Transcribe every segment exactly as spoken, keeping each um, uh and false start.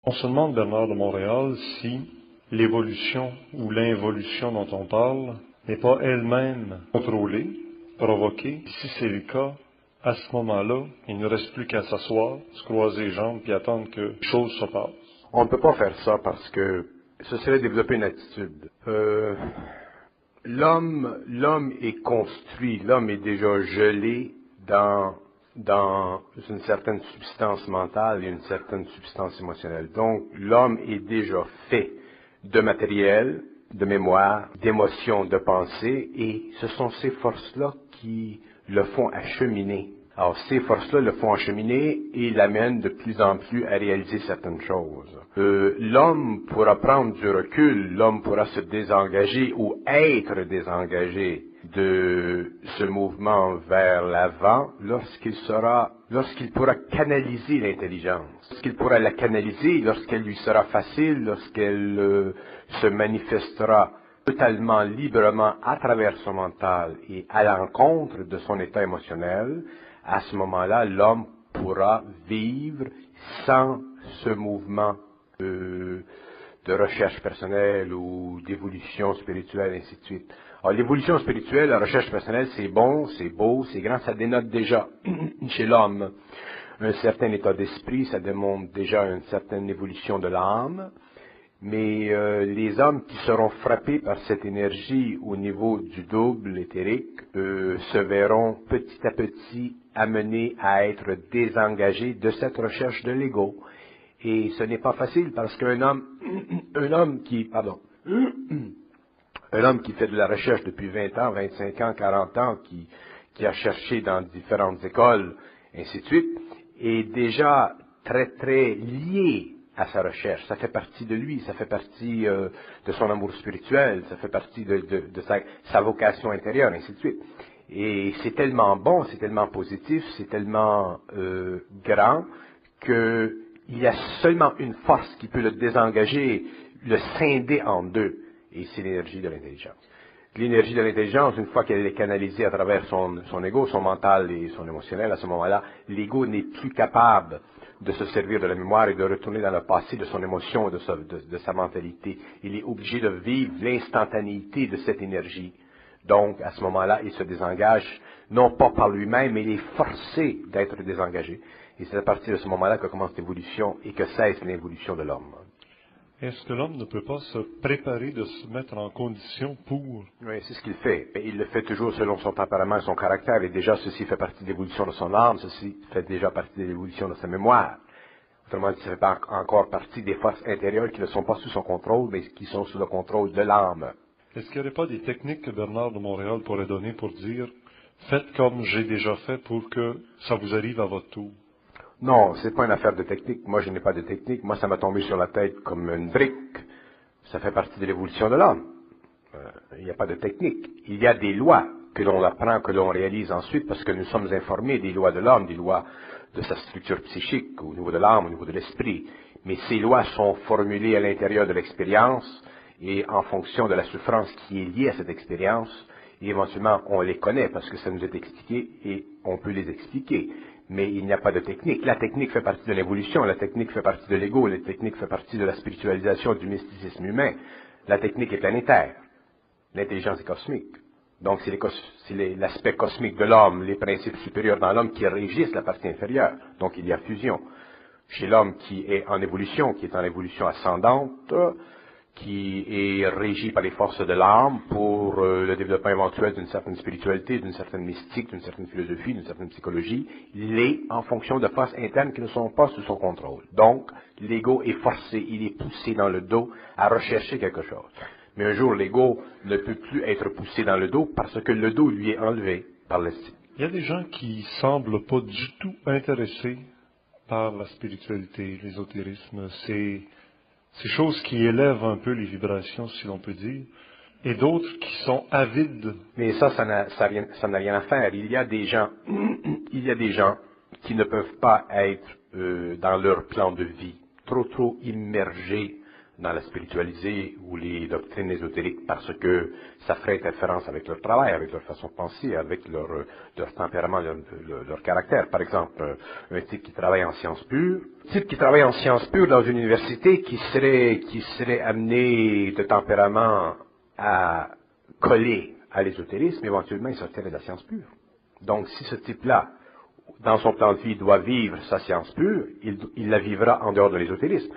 On se demande, Bernard de Montréal, si l'évolution ou l'involution dont on parle n'est pas elle-même contrôlée, provoquée. Si c'est le cas, à ce moment-là, il ne reste plus qu'à s'asseoir, se croiser les jambes puis attendre que les choses se passent. On ne peut pas faire ça parce que ce serait développer une attitude. Euh, l'homme, l'homme est construit, l'homme est déjà gelé dans, dans une certaine substance mentale et une certaine substance émotionnelle. Donc, l'homme est déjà fait de matériel, de mémoire, d'émotions, de pensée, et ce sont ces forces-là qui le font acheminer. Alors, ces forces-là le font acheminer et l'amènent de plus en plus à réaliser certaines choses. Euh, l'homme pourra prendre du recul, l'homme pourra se désengager ou être désengagé de ce mouvement vers l'avant lorsqu'il sera, lorsqu'il pourra canaliser l'intelligence. Lorsqu'il pourra la canaliser, lorsqu'elle lui sera facile, lorsqu'elle euh, se manifestera totalement librement à travers son mental et à l'encontre de son état émotionnel, à ce moment-là, l'homme pourra vivre sans ce mouvement de, de recherche personnelle ou d'évolution spirituelle, ainsi de suite. Alors, l'évolution spirituelle, la recherche personnelle, c'est bon, c'est beau, c'est grand, ça dénote déjà chez l'homme un certain état d'esprit, ça démontre déjà une certaine évolution de l'âme. Mais euh, les hommes qui seront frappés par cette énergie au niveau du double éthérique euh, se verront petit à petit amenés à être désengagés de cette recherche de l'ego. Et ce n'est pas facile parce qu'un homme, un homme qui, pardon, un homme qui fait de la recherche depuis vingt ans, vingt-cinq ans, quarante ans, qui, qui a cherché dans différentes écoles, ainsi de suite, est déjà très très lié à sa recherche. Ça fait partie de lui, ça fait partie euh, de son amour spirituel, ça fait partie de, de, de sa, sa vocation intérieure, ainsi de suite. Et c'est tellement bon, c'est tellement positif, c'est tellement euh, grand qu'il y a seulement une force qui peut le désengager, le scinder en deux, et c'est l'énergie de l'intelligence. L'énergie de l'intelligence, une fois qu'elle est canalisée à travers son, son ego, son mental et son émotionnel, à ce moment-là, l'ego n'est plus capable de se servir de la mémoire et de retourner dans le passé de son émotion et de sa, de, de sa mentalité. Il est obligé de vivre l'instantanéité de cette énergie. Donc, à ce moment-là, il se désengage, non pas par lui-même, mais il est forcé d'être désengagé. Et c'est à partir de ce moment-là que commence l'évolution et que cesse l'évolution de l'homme. Est-ce que l'homme ne peut pas se préparer de se mettre en condition pour... Oui, c'est ce qu'il fait. Mais il le fait toujours selon son tempérament et son caractère. Et déjà, ceci fait partie de l'évolution de son âme, ceci fait déjà partie de l'évolution de sa mémoire. Autrement dit, ça fait pas encore partie des forces intérieures qui ne sont pas sous son contrôle, mais qui sont sous le contrôle de l'âme. Est-ce qu'il n'y aurait pas des techniques que Bernard de Montréal pourrait donner pour dire « Faites comme j'ai déjà fait pour que ça vous arrive à votre tour ». Non, c'est pas une affaire de technique. Moi, je n'ai pas de technique. Moi, ça m'a tombé sur la tête comme une brique. Ça fait partie de l'évolution de l'homme. Euh, il n'y a pas de technique. Il y a des lois que l'on apprend, que l'on réalise ensuite, parce que nous sommes informés des lois de l'homme, des lois de sa structure psychique, au niveau de l'âme, au niveau de l'esprit. Mais ces lois sont formulées à l'intérieur de l'expérience et en fonction de la souffrance qui est liée à cette expérience. Et éventuellement, on les connaît parce que ça nous est expliqué et on peut les expliquer. Mais il n'y a pas de technique. La technique fait partie de l'évolution, la technique fait partie de l'ego, la technique fait partie de la spiritualisation, du mysticisme humain. La technique est planétaire. L'intelligence est cosmique. Donc c'est, les cos- c'est les, l'aspect cosmique de l'homme, les principes supérieurs dans l'homme qui régissent la partie inférieure. Donc il y a fusion. Chez l'homme qui est en évolution, qui est en évolution ascendante, qui est régi par les forces de l'âme pour euh, le développement éventuel d'une certaine spiritualité, d'une certaine mystique, d'une certaine philosophie, d'une certaine psychologie, l'est en fonction de forces internes qui ne sont pas sous son contrôle. Donc, l'ego est forcé, il est poussé dans le dos à rechercher quelque chose. Mais un jour, l'ego ne peut plus être poussé dans le dos parce que le dos lui est enlevé par l'estime. Il y a des gens qui semblent pas du tout intéressés par la spiritualité, l'ésotérisme, ces, ces choses qui élèvent un peu les vibrations, si l'on peut dire, et d'autres qui sont avides. Mais ça, ça n'a, ça rien, ça n'a rien à faire. Il y a des gens, il y a des gens qui ne peuvent pas être euh, dans leur plan de vie, trop trop immergés dans la spiritualité ou les doctrines ésotériques parce que ça ferait interférence avec leur travail, avec leur façon de penser, avec leur, leur tempérament, leur, leur, leur caractère. Par exemple, un type qui travaille en sciences pures, un type qui travaille en sciences pures dans une université qui serait, qui serait amené de tempérament à coller à l'ésotérisme, éventuellement il sortirait de la science pure. Donc si ce type-là, dans son plan de vie, doit vivre sa science pure, il, il la vivra en dehors de l'ésotérisme.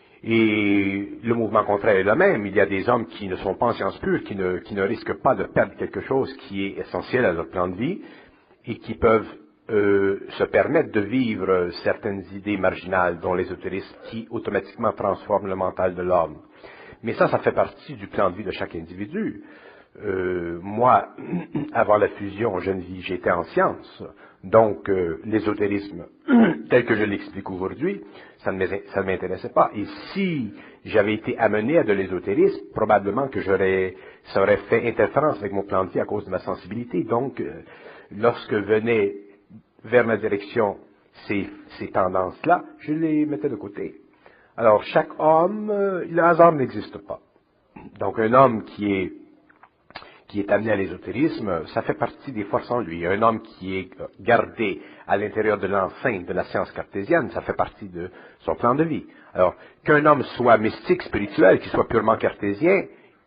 Et le mouvement contraire est le même. Il y a des hommes qui ne sont pas en sciences pures, qui ne, qui ne risquent pas de perdre quelque chose qui est essentiel à leur plan de vie et qui peuvent euh, se permettre de vivre certaines idées marginales, dont l'ésotérisme, qui automatiquement transforment le mental de l'homme. Mais ça, ça fait partie du plan de vie de chaque individu. Euh, moi, avant la fusion, jeune vie, j'étais en sciences. Donc, euh, l'ésotérisme, tel que je l'explique aujourd'hui, ça ne m'intéressait pas. Et si j'avais été amené à de l'ésotérisme, probablement que j'aurais, ça aurait fait interférence avec mon plan de vie à cause de ma sensibilité. Donc, euh, lorsque venaient vers ma direction ces, ces tendances-là, je les mettais de côté. Alors, chaque homme, euh, le hasard n'existe pas. Donc, un homme qui est qui est amené à l'ésotérisme, ça fait partie des forces en lui. Un homme qui est gardé à l'intérieur de l'enceinte de la science cartésienne, ça fait partie de son plan de vie. Alors, qu'un homme soit mystique, spirituel, qu'il soit purement cartésien,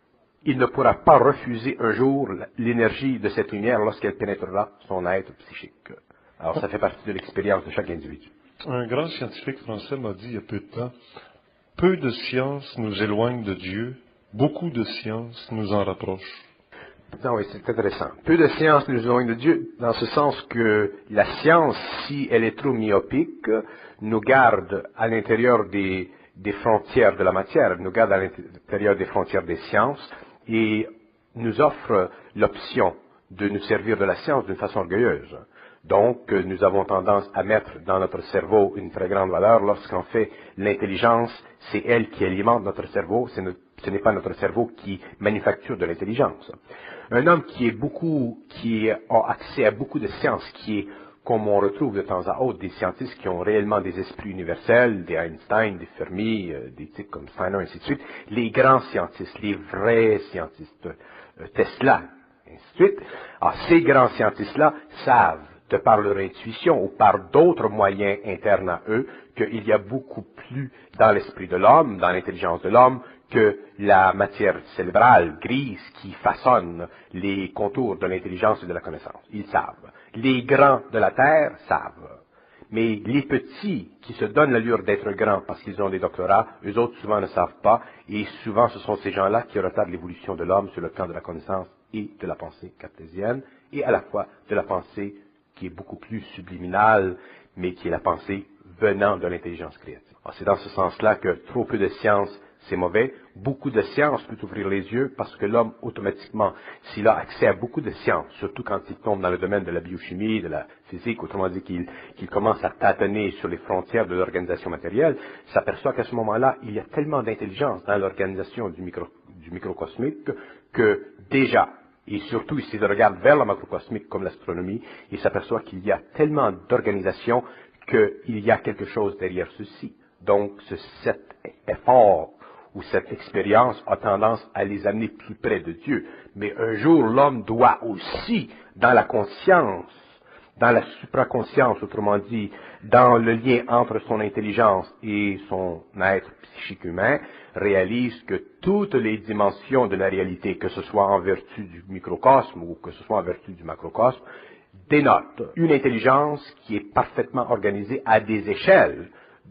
il ne pourra pas refuser un jour l'énergie de cette lumière lorsqu'elle pénétrera son être psychique. Alors, ça fait partie de l'expérience de chaque individu. Un grand scientifique français m'a dit il y a peu de temps, peu de science nous éloigne de Dieu, beaucoup de science nous en rapproche. Non, oui, c'est intéressant. Peu de science nous éloigne de Dieu, dans ce sens que la science, si elle est trop myopique, nous garde à l'intérieur des, des frontières de la matière, nous garde à l'intérieur des frontières des sciences et nous offre l'option de nous servir de la science d'une façon orgueilleuse. Donc, nous avons tendance à mettre dans notre cerveau une très grande valeur lorsqu'en fait l'intelligence, c'est elle qui alimente notre cerveau, c'est notre, ce n'est pas notre cerveau qui manufacture de l'intelligence. Un homme qui est beaucoup, qui a accès à beaucoup de sciences, qui est, comme on retrouve de temps à autre, des scientifiques qui ont réellement des esprits universels, des Einstein, des Fermi, euh, des types comme Steiner, ainsi de suite, les grands scientifiques, les vrais scientifiques, euh, Tesla, ainsi de suite. Alors, ces grands scientifiques-là savent, de par leur intuition ou par d'autres moyens internes à eux, qu'il y a beaucoup plus dans l'esprit de l'homme, dans l'intelligence de l'homme, que la matière cérébrale grise qui façonne les contours de l'intelligence et de la connaissance. Ils savent. Les grands de la Terre savent. Mais les petits qui se donnent l'allure d'être grands parce qu'ils ont des doctorats, eux autres souvent ne savent pas, et souvent ce sont ces gens-là qui retardent l'évolution de l'homme sur le plan de la connaissance et de la pensée cartésienne, et à la fois de la pensée qui est beaucoup plus subliminale, mais qui est la pensée venant de l'intelligence créative. C'est dans ce sens-là que trop peu de science, c'est mauvais. Beaucoup de science peut ouvrir les yeux parce que l'homme, automatiquement, s'il a accès à beaucoup de science, surtout quand il tombe dans le domaine de la biochimie, de la physique, autrement dit qu'il qu'il commence à tâtonner sur les frontières de l'organisation matérielle, s'aperçoit qu'à ce moment-là, il y a tellement d'intelligence dans l'organisation du, micro, du microcosmique que déjà, et surtout s'il regarde vers le macrocosmique comme l'astronomie, il s'aperçoit qu'il y a tellement d'organisation qu'il y a quelque chose derrière ceci. Donc, ce, cet effort ou cette expérience a tendance à les amener plus près de Dieu. Mais un jour, l'homme doit aussi, dans la conscience, dans la supraconscience, autrement dit, dans le lien entre son intelligence et son être psychique humain, réalise que toutes les dimensions de la réalité, que ce soit en vertu du microcosme ou que ce soit en vertu du macrocosme, dénotent une intelligence qui est parfaitement organisée à des échelles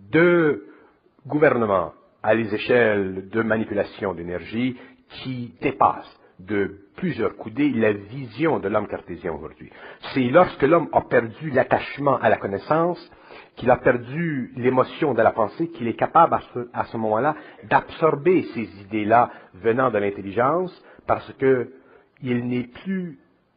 de gouvernement, à des échelles de manipulation d'énergie qui dépassent de plusieurs coudées la vision de l'homme cartésien aujourd'hui. C'est lorsque l'homme a perdu l'attachement à la connaissance, qu'il a perdu l'émotion de la pensée, qu'il est capable à ce, à ce moment-là d'absorber ces idées-là venant de l'intelligence, parce qu'il n'est plus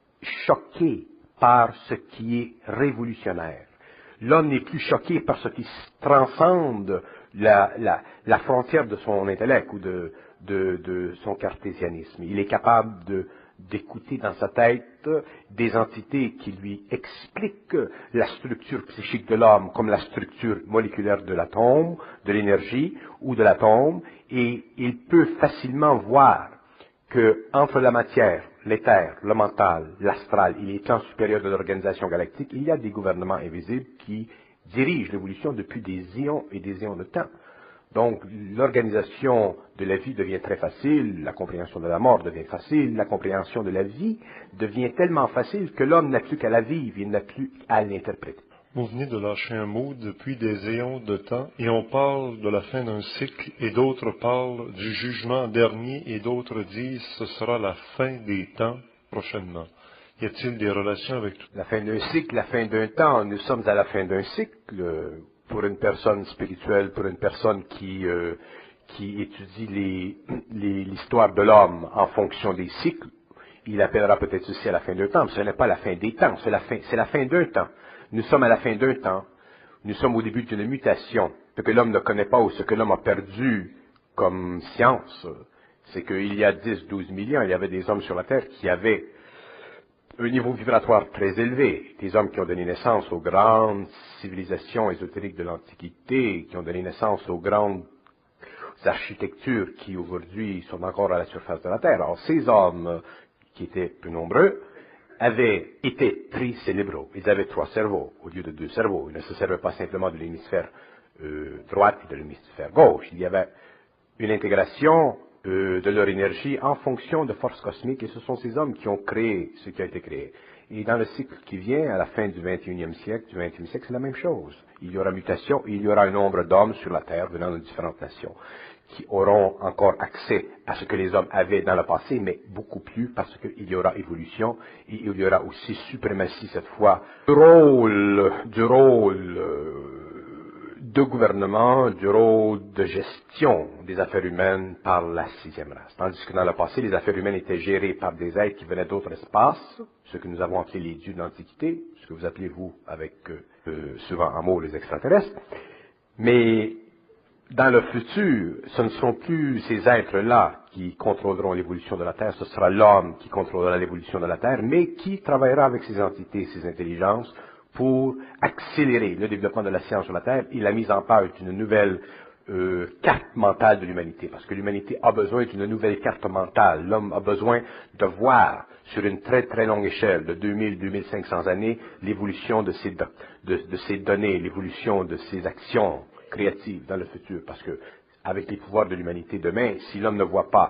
choqué par ce qui est révolutionnaire. L'homme n'est plus choqué par ce qui transcende la, la, la frontière de son intellect ou de, de, de son cartésianisme. Il est capable de, d'écouter dans sa tête des entités qui lui expliquent la structure psychique de l'homme comme la structure moléculaire de l'atome, de l'énergie ou de l'atome, et il peut facilement voir que entre la matière, l'éther, le mental, l'astral et les plans supérieurs de l'organisation galactique, il y a des gouvernements invisibles qui dirigent l'évolution depuis des éons et des éons de temps. Donc, l'organisation de la vie devient très facile, la compréhension de la mort devient facile, la compréhension de la vie devient tellement facile que l'homme n'a plus qu'à la vivre, il n'a plus à l'interpréter. Vous venez de lâcher un mot depuis des éons de temps, et on parle de la fin d'un cycle, et d'autres parlent du jugement dernier, et d'autres disent ce sera la fin des temps prochainement. Y a-t-il des relations avec tout? La fin d'un cycle, la fin d'un temps, nous sommes à la fin d'un cycle. Pour une personne spirituelle, pour une personne qui, euh, qui étudie les, les, l'histoire de l'homme en fonction des cycles, il appellera peut-être ceci à la fin d'un temps, mais ce n'est pas la fin des temps, c'est la fin, c'est la fin d'un temps. Nous sommes à la fin d'un temps, nous sommes au début d'une mutation. Ce que l'homme ne connaît pas ou ce que l'homme a perdu comme science, c'est qu'il y a dix, douze millions, il y avait des hommes sur la Terre qui avaient un niveau vibratoire très élevé, des hommes qui ont donné naissance aux grandes civilisations ésotériques de l'Antiquité, qui ont donné naissance aux grandes architectures qui aujourd'hui sont encore à la surface de la Terre. Alors ces hommes, qui étaient peu nombreux, avaient été tricérébraux. Ils avaient trois cerveaux au lieu de deux cerveaux. Ils ne se servaient pas simplement de l'hémisphère euh, droite et de l'hémisphère gauche. Il y avait une intégration Euh, de leur énergie en fonction de forces cosmiques, et ce sont ces hommes qui ont créé ce qui a été créé. Et dans le cycle qui vient, à la fin du vingt et unième siècle, du vingtième siècle, c'est la même chose. Il y aura mutation, et il y aura un nombre d'hommes sur la Terre venant de différentes nations qui auront encore accès à ce que les hommes avaient dans le passé, mais beaucoup plus, parce qu'il y aura évolution, et il y aura aussi suprématie cette fois du rôle, du rôle euh, de gouvernement, du rôle de gestion des affaires humaines par la sixième race. Tandis que dans le passé, les affaires humaines étaient gérées par des êtres qui venaient d'autres espaces, ce que nous avons appelé les dieux de l'Antiquité, ce que vous appelez vous avec euh, souvent en mots les extraterrestres. Mais dans le futur, ce ne seront plus ces êtres-là qui contrôleront l'évolution de la Terre, ce sera l'homme qui contrôlera l'évolution de la Terre, mais qui travaillera avec ces entités, ces intelligences, pour accélérer le développement de la science sur la Terre et la mise en page d'une nouvelle euh, carte mentale de l'humanité. Parce que l'humanité a besoin d'une nouvelle carte mentale. L'homme a besoin de voir sur une très très longue échelle de deux mille à deux mille cinq cents années l'évolution de ces, de, de ces données, l'évolution de ces actions créatives dans le futur. Parce que avec les pouvoirs de l'humanité demain, si l'homme ne voit pas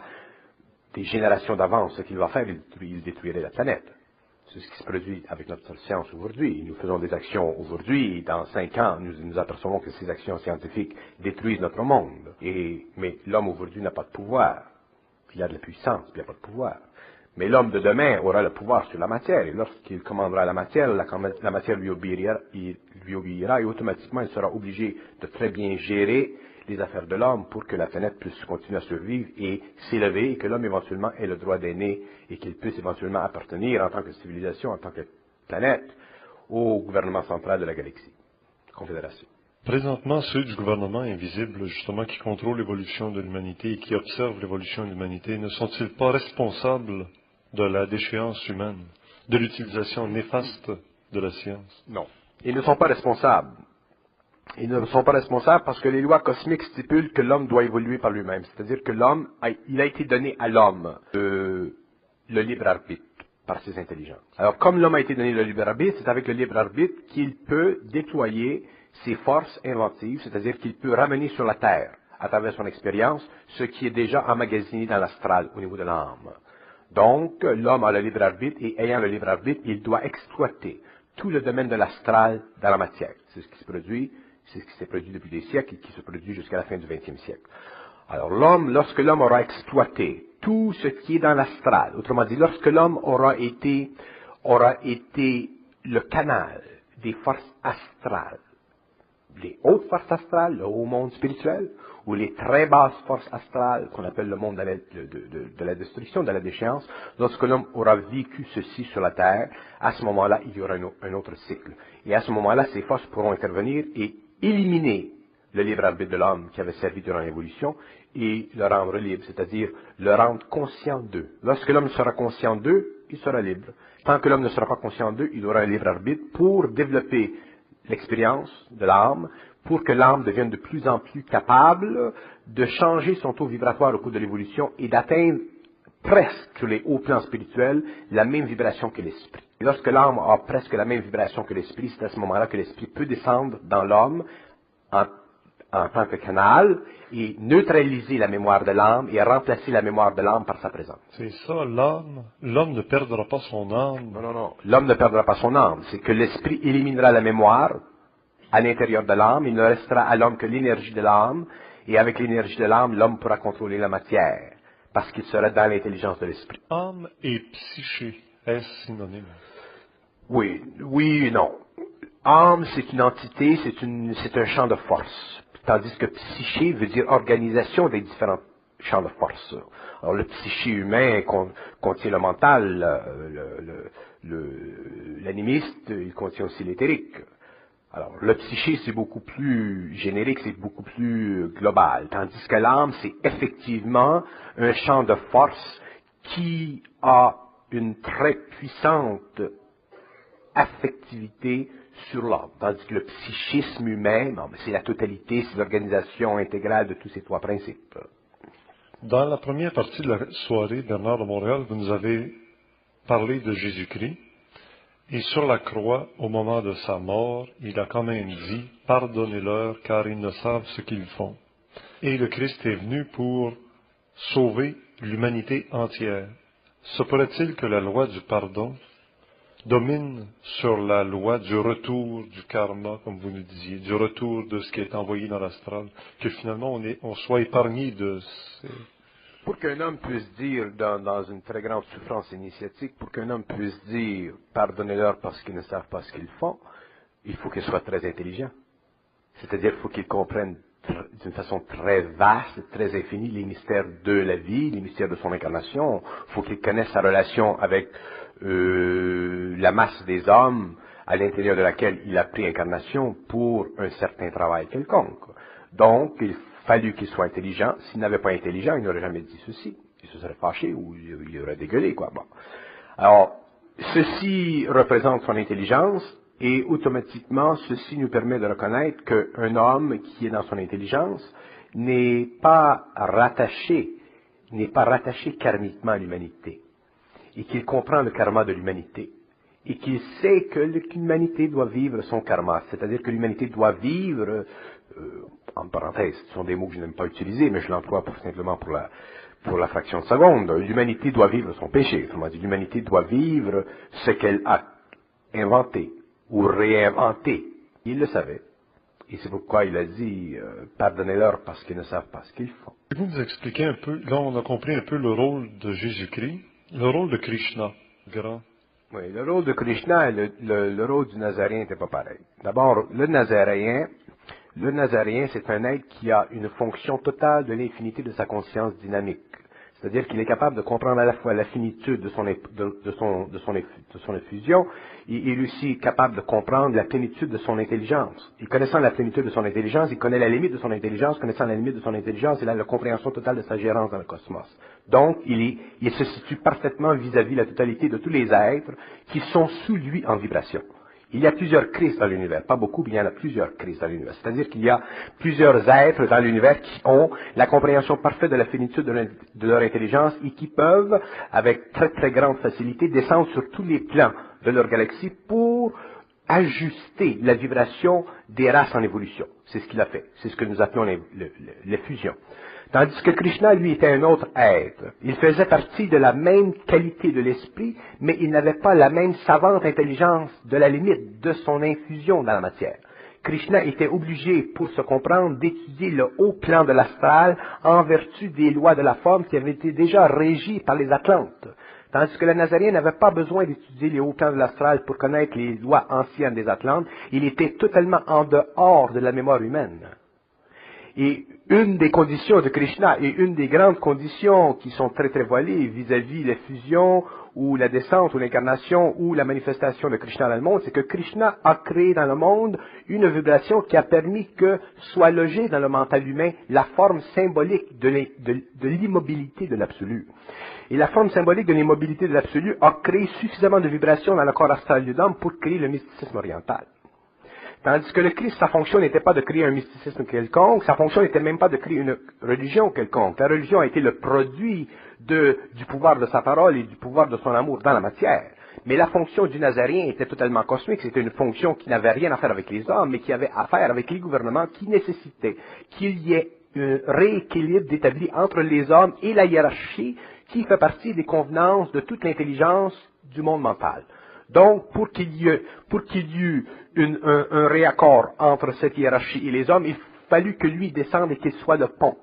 des générations d'avance ce qu'il va faire, il, il détruirait la planète. C'est ce qui se produit avec notre science aujourd'hui. Nous faisons des actions aujourd'hui, et dans cinq ans, nous nous apercevons que ces actions scientifiques détruisent notre monde. Et, mais l'homme aujourd'hui n'a pas de pouvoir. Il a de la puissance, il n'a pas de pouvoir. Mais l'homme de demain aura le pouvoir sur la matière, et lorsqu'il commandera la matière, la, la matière lui obéira, il, lui obéira, et automatiquement il sera obligé de très bien gérer les affaires de l'homme pour que la planète puisse continuer à survivre et s'élever, et que l'homme éventuellement ait le droit d'aimer et qu'il puisse éventuellement appartenir en tant que civilisation, en tant que planète, au gouvernement central de la galaxie, confédération. Présentement, ceux du gouvernement invisible, justement, qui contrôlent l'évolution de l'humanité et qui observent l'évolution de l'humanité, ne sont-ils pas responsables de la déchéance humaine, de l'utilisation néfaste de la science? Non. Ils ne sont pas responsables. Ils ne sont pas responsables parce que les lois cosmiques stipulent que l'homme doit évoluer par lui-même. C'est-à-dire que l'homme, a, il a été donné à l'homme euh, le libre arbitre par ses intelligences. Alors, comme l'homme a été donné le libre arbitre, c'est avec le libre arbitre qu'il peut déployer ses forces inventives, c'est-à-dire qu'il peut ramener sur la Terre, à travers son expérience, ce qui est déjà emmagasiné dans l'astral, au niveau de l'âme. Donc, l'homme a le libre arbitre, et ayant le libre arbitre, il doit exploiter tout le domaine de l'astral dans la matière. C'est ce qui se produit, c'est ce qui s'est produit depuis des siècles et qui se produit jusqu'à la fin du vingtième siècle. Alors, l'homme, lorsque l'homme aura exploité tout ce qui est dans l'astral, autrement dit, lorsque l'homme aura été, aura été le canal des forces astrales, les hautes forces astrales, le haut monde spirituel, ou les très basses forces astrales, qu'on appelle le monde de la, de, de, de la destruction, de la déchéance, lorsque l'homme aura vécu ceci sur la Terre, à ce moment-là, il y aura un, un autre cycle. Et à ce moment-là, ces forces pourront intervenir et éliminer le libre arbitre de l'homme qui avait servi durant l'évolution, et le rendre libre, c'est-à-dire le rendre conscient d'eux. Lorsque l'homme sera conscient d'eux, il sera libre. Tant que l'homme ne sera pas conscient d'eux, il aura un libre arbitre pour développer l'expérience de l'âme, pour que l'âme devienne de plus en plus capable de changer son taux vibratoire au cours de l'évolution et d'atteindre presque sur les hauts plans spirituels la même vibration que l'esprit. Et lorsque l'âme a presque la même vibration que l'esprit, c'est à ce moment-là que l'esprit peut descendre dans l'homme en, en tant que canal et neutraliser la mémoire de l'âme et remplacer la mémoire de l'âme par sa présence. C'est ça, l'âme. L'homme ne perdra pas son âme. Non, non, non. L'homme ne perdra pas son âme. C'est que l'esprit éliminera la mémoire à l'intérieur de l'âme. Il ne restera à l'homme que l'énergie de l'âme. Et avec l'énergie de l'âme, l'homme pourra contrôler la matière. Parce qu'il sera dans l'intelligence de l'esprit. Âme et psyché, est-ce synonyme? Oui, oui et non. Âme, c'est une entité, c'est une, c'est un champ de force. Tandis que psyché veut dire organisation des différents champs de force. Alors, le psyché humain con, contient le mental, le, le, le, l'animiste, il contient aussi l'éthérique. Alors, le psyché, c'est beaucoup plus générique, c'est beaucoup plus global. Tandis que l'âme, c'est effectivement un champ de force qui a une très puissante affectivité sur l'homme. Tandis que le psychisme humain, bon, c'est la totalité, c'est l'organisation intégrale de tous ces trois principes. Dans la première partie de la soirée, Bernard de Montréal, vous nous avez parlé de Jésus-Christ. Et sur la croix, au moment de sa mort, il a quand même dit « Pardonnez-leur, car ils ne savent ce qu'ils font. » Et le Christ est venu pour sauver l'humanité entière. Se pourrait-il que la loi du pardon domine sur la loi du retour du karma, comme vous nous disiez, du retour de ce qui est envoyé dans l'astral, que finalement on, est, on soit épargné de ces... Pour qu'un homme puisse dire, dans, dans une très grande souffrance initiatique, pour qu'un homme puisse dire « pardonnez-leur parce qu'ils ne savent pas ce qu'ils font », il faut qu'il soit très intelligent. C'est-à-dire qu'il faut qu'il comprenne d'une façon très vaste, très infinie, les mystères de la vie, les mystères de son incarnation. Il faut qu'il connaisse sa relation avec euh, la masse des hommes à l'intérieur de laquelle il a pris incarnation pour un certain travail quelconque. Donc, il fallu qu'il soit intelligent. S'il n'avait pas intelligent, il n'aurait jamais dit ceci. Il se serait fâché ou il aurait dégueulé, quoi. Bon. Alors, ceci représente son intelligence et automatiquement, ceci nous permet de reconnaître qu'un homme qui est dans son intelligence n'est pas rattaché, n'est pas rattaché karmiquement à l'humanité et qu'il comprend le karma de l'humanité et qu'il sait que l'humanité doit vivre son karma, c'est-à-dire que l'humanité doit vivre, euh, en parenthèse, ce sont des mots que je n'aime pas utiliser, mais je l'emploie pour, simplement pour la, pour la fraction de seconde, l'humanité doit vivre son péché, autrement dit, l'humanité doit vivre ce qu'elle a inventé ou réinventé. Il le savait, et c'est pourquoi il a dit, euh, pardonnez-leur parce qu'ils ne savent pas ce qu'ils font. Vous nous expliquez un peu, là on a compris un peu le rôle de Jésus-Christ, le rôle de Krishna, grand. Oui, le rôle de Krishna et le, le, le rôle du Nazaréen n'était pas pareil. D'abord, le Nazaréen, le Nazaréen, c'est un être qui a une fonction totale de l'infinité de sa conscience dynamique. C'est-à-dire qu'il est capable de comprendre à la fois la finitude de son, de, de son, de son, de son effusion, et il est aussi capable de comprendre la plénitude de son intelligence. Et connaissant la plénitude de son intelligence, il connaît la limite de son intelligence, connaissant la limite de son intelligence, il a la compréhension totale de sa gérance dans le cosmos. Donc, il, est, il se situe parfaitement vis-à-vis la totalité de tous les êtres qui sont sous lui en vibration. Il y a plusieurs crises dans l'univers, pas beaucoup, mais il y en a plusieurs crises dans l'univers. C'est-à-dire qu'il y a plusieurs êtres dans l'univers qui ont la compréhension parfaite de la finitude de leur intelligence et qui peuvent, avec très très grande facilité, descendre sur tous les plans de leur galaxie pour ajuster la vibration des races en évolution. C'est ce qu'il a fait. C'est ce que nous appelons les, les, les fusions. Tandis que Krishna, lui, était un autre être. Il faisait partie de la même qualité de l'esprit, mais il n'avait pas la même savante intelligence de la limite de son infusion dans la matière. Krishna était obligé, pour se comprendre, d'étudier le haut plan de l'astral en vertu des lois de la forme qui avaient été déjà régies par les Atlantes. Tandis que le Nazaréen n'avait pas besoin d'étudier les hauts plans de l'astral pour connaître les lois anciennes des Atlantes. Il était totalement en dehors de la mémoire humaine. Et une des conditions de Krishna et une des grandes conditions qui sont très très voilées vis-à-vis la fusion ou la descente ou l'incarnation ou la manifestation de Krishna dans le monde, c'est que Krishna a créé dans le monde une vibration qui a permis que soit logée dans le mental humain la forme symbolique de l'immobilité de l'absolu. Et la forme symbolique de l'immobilité de l'absolu a créé suffisamment de vibrations dans le corps astral de l'homme pour créer le mysticisme oriental. Tandis que le Christ, sa fonction n'était pas de créer un mysticisme quelconque, sa fonction n'était même pas de créer une religion quelconque. La religion a été le produit de, du pouvoir de sa parole et du pouvoir de son amour dans la matière. Mais la fonction du Nazaréen était totalement cosmique, c'était une fonction qui n'avait rien à faire avec les hommes, mais qui avait à faire avec les gouvernements qui nécessitaient qu'il y ait un rééquilibre d'établi entre les hommes et la hiérarchie qui fait partie des convenances de toute l'intelligence du monde mental. Donc, pour qu'il y ait, pour qu'il y eût une, un, un réaccord entre cette hiérarchie et les hommes, il fallut que lui descende et qu'il soit le pont.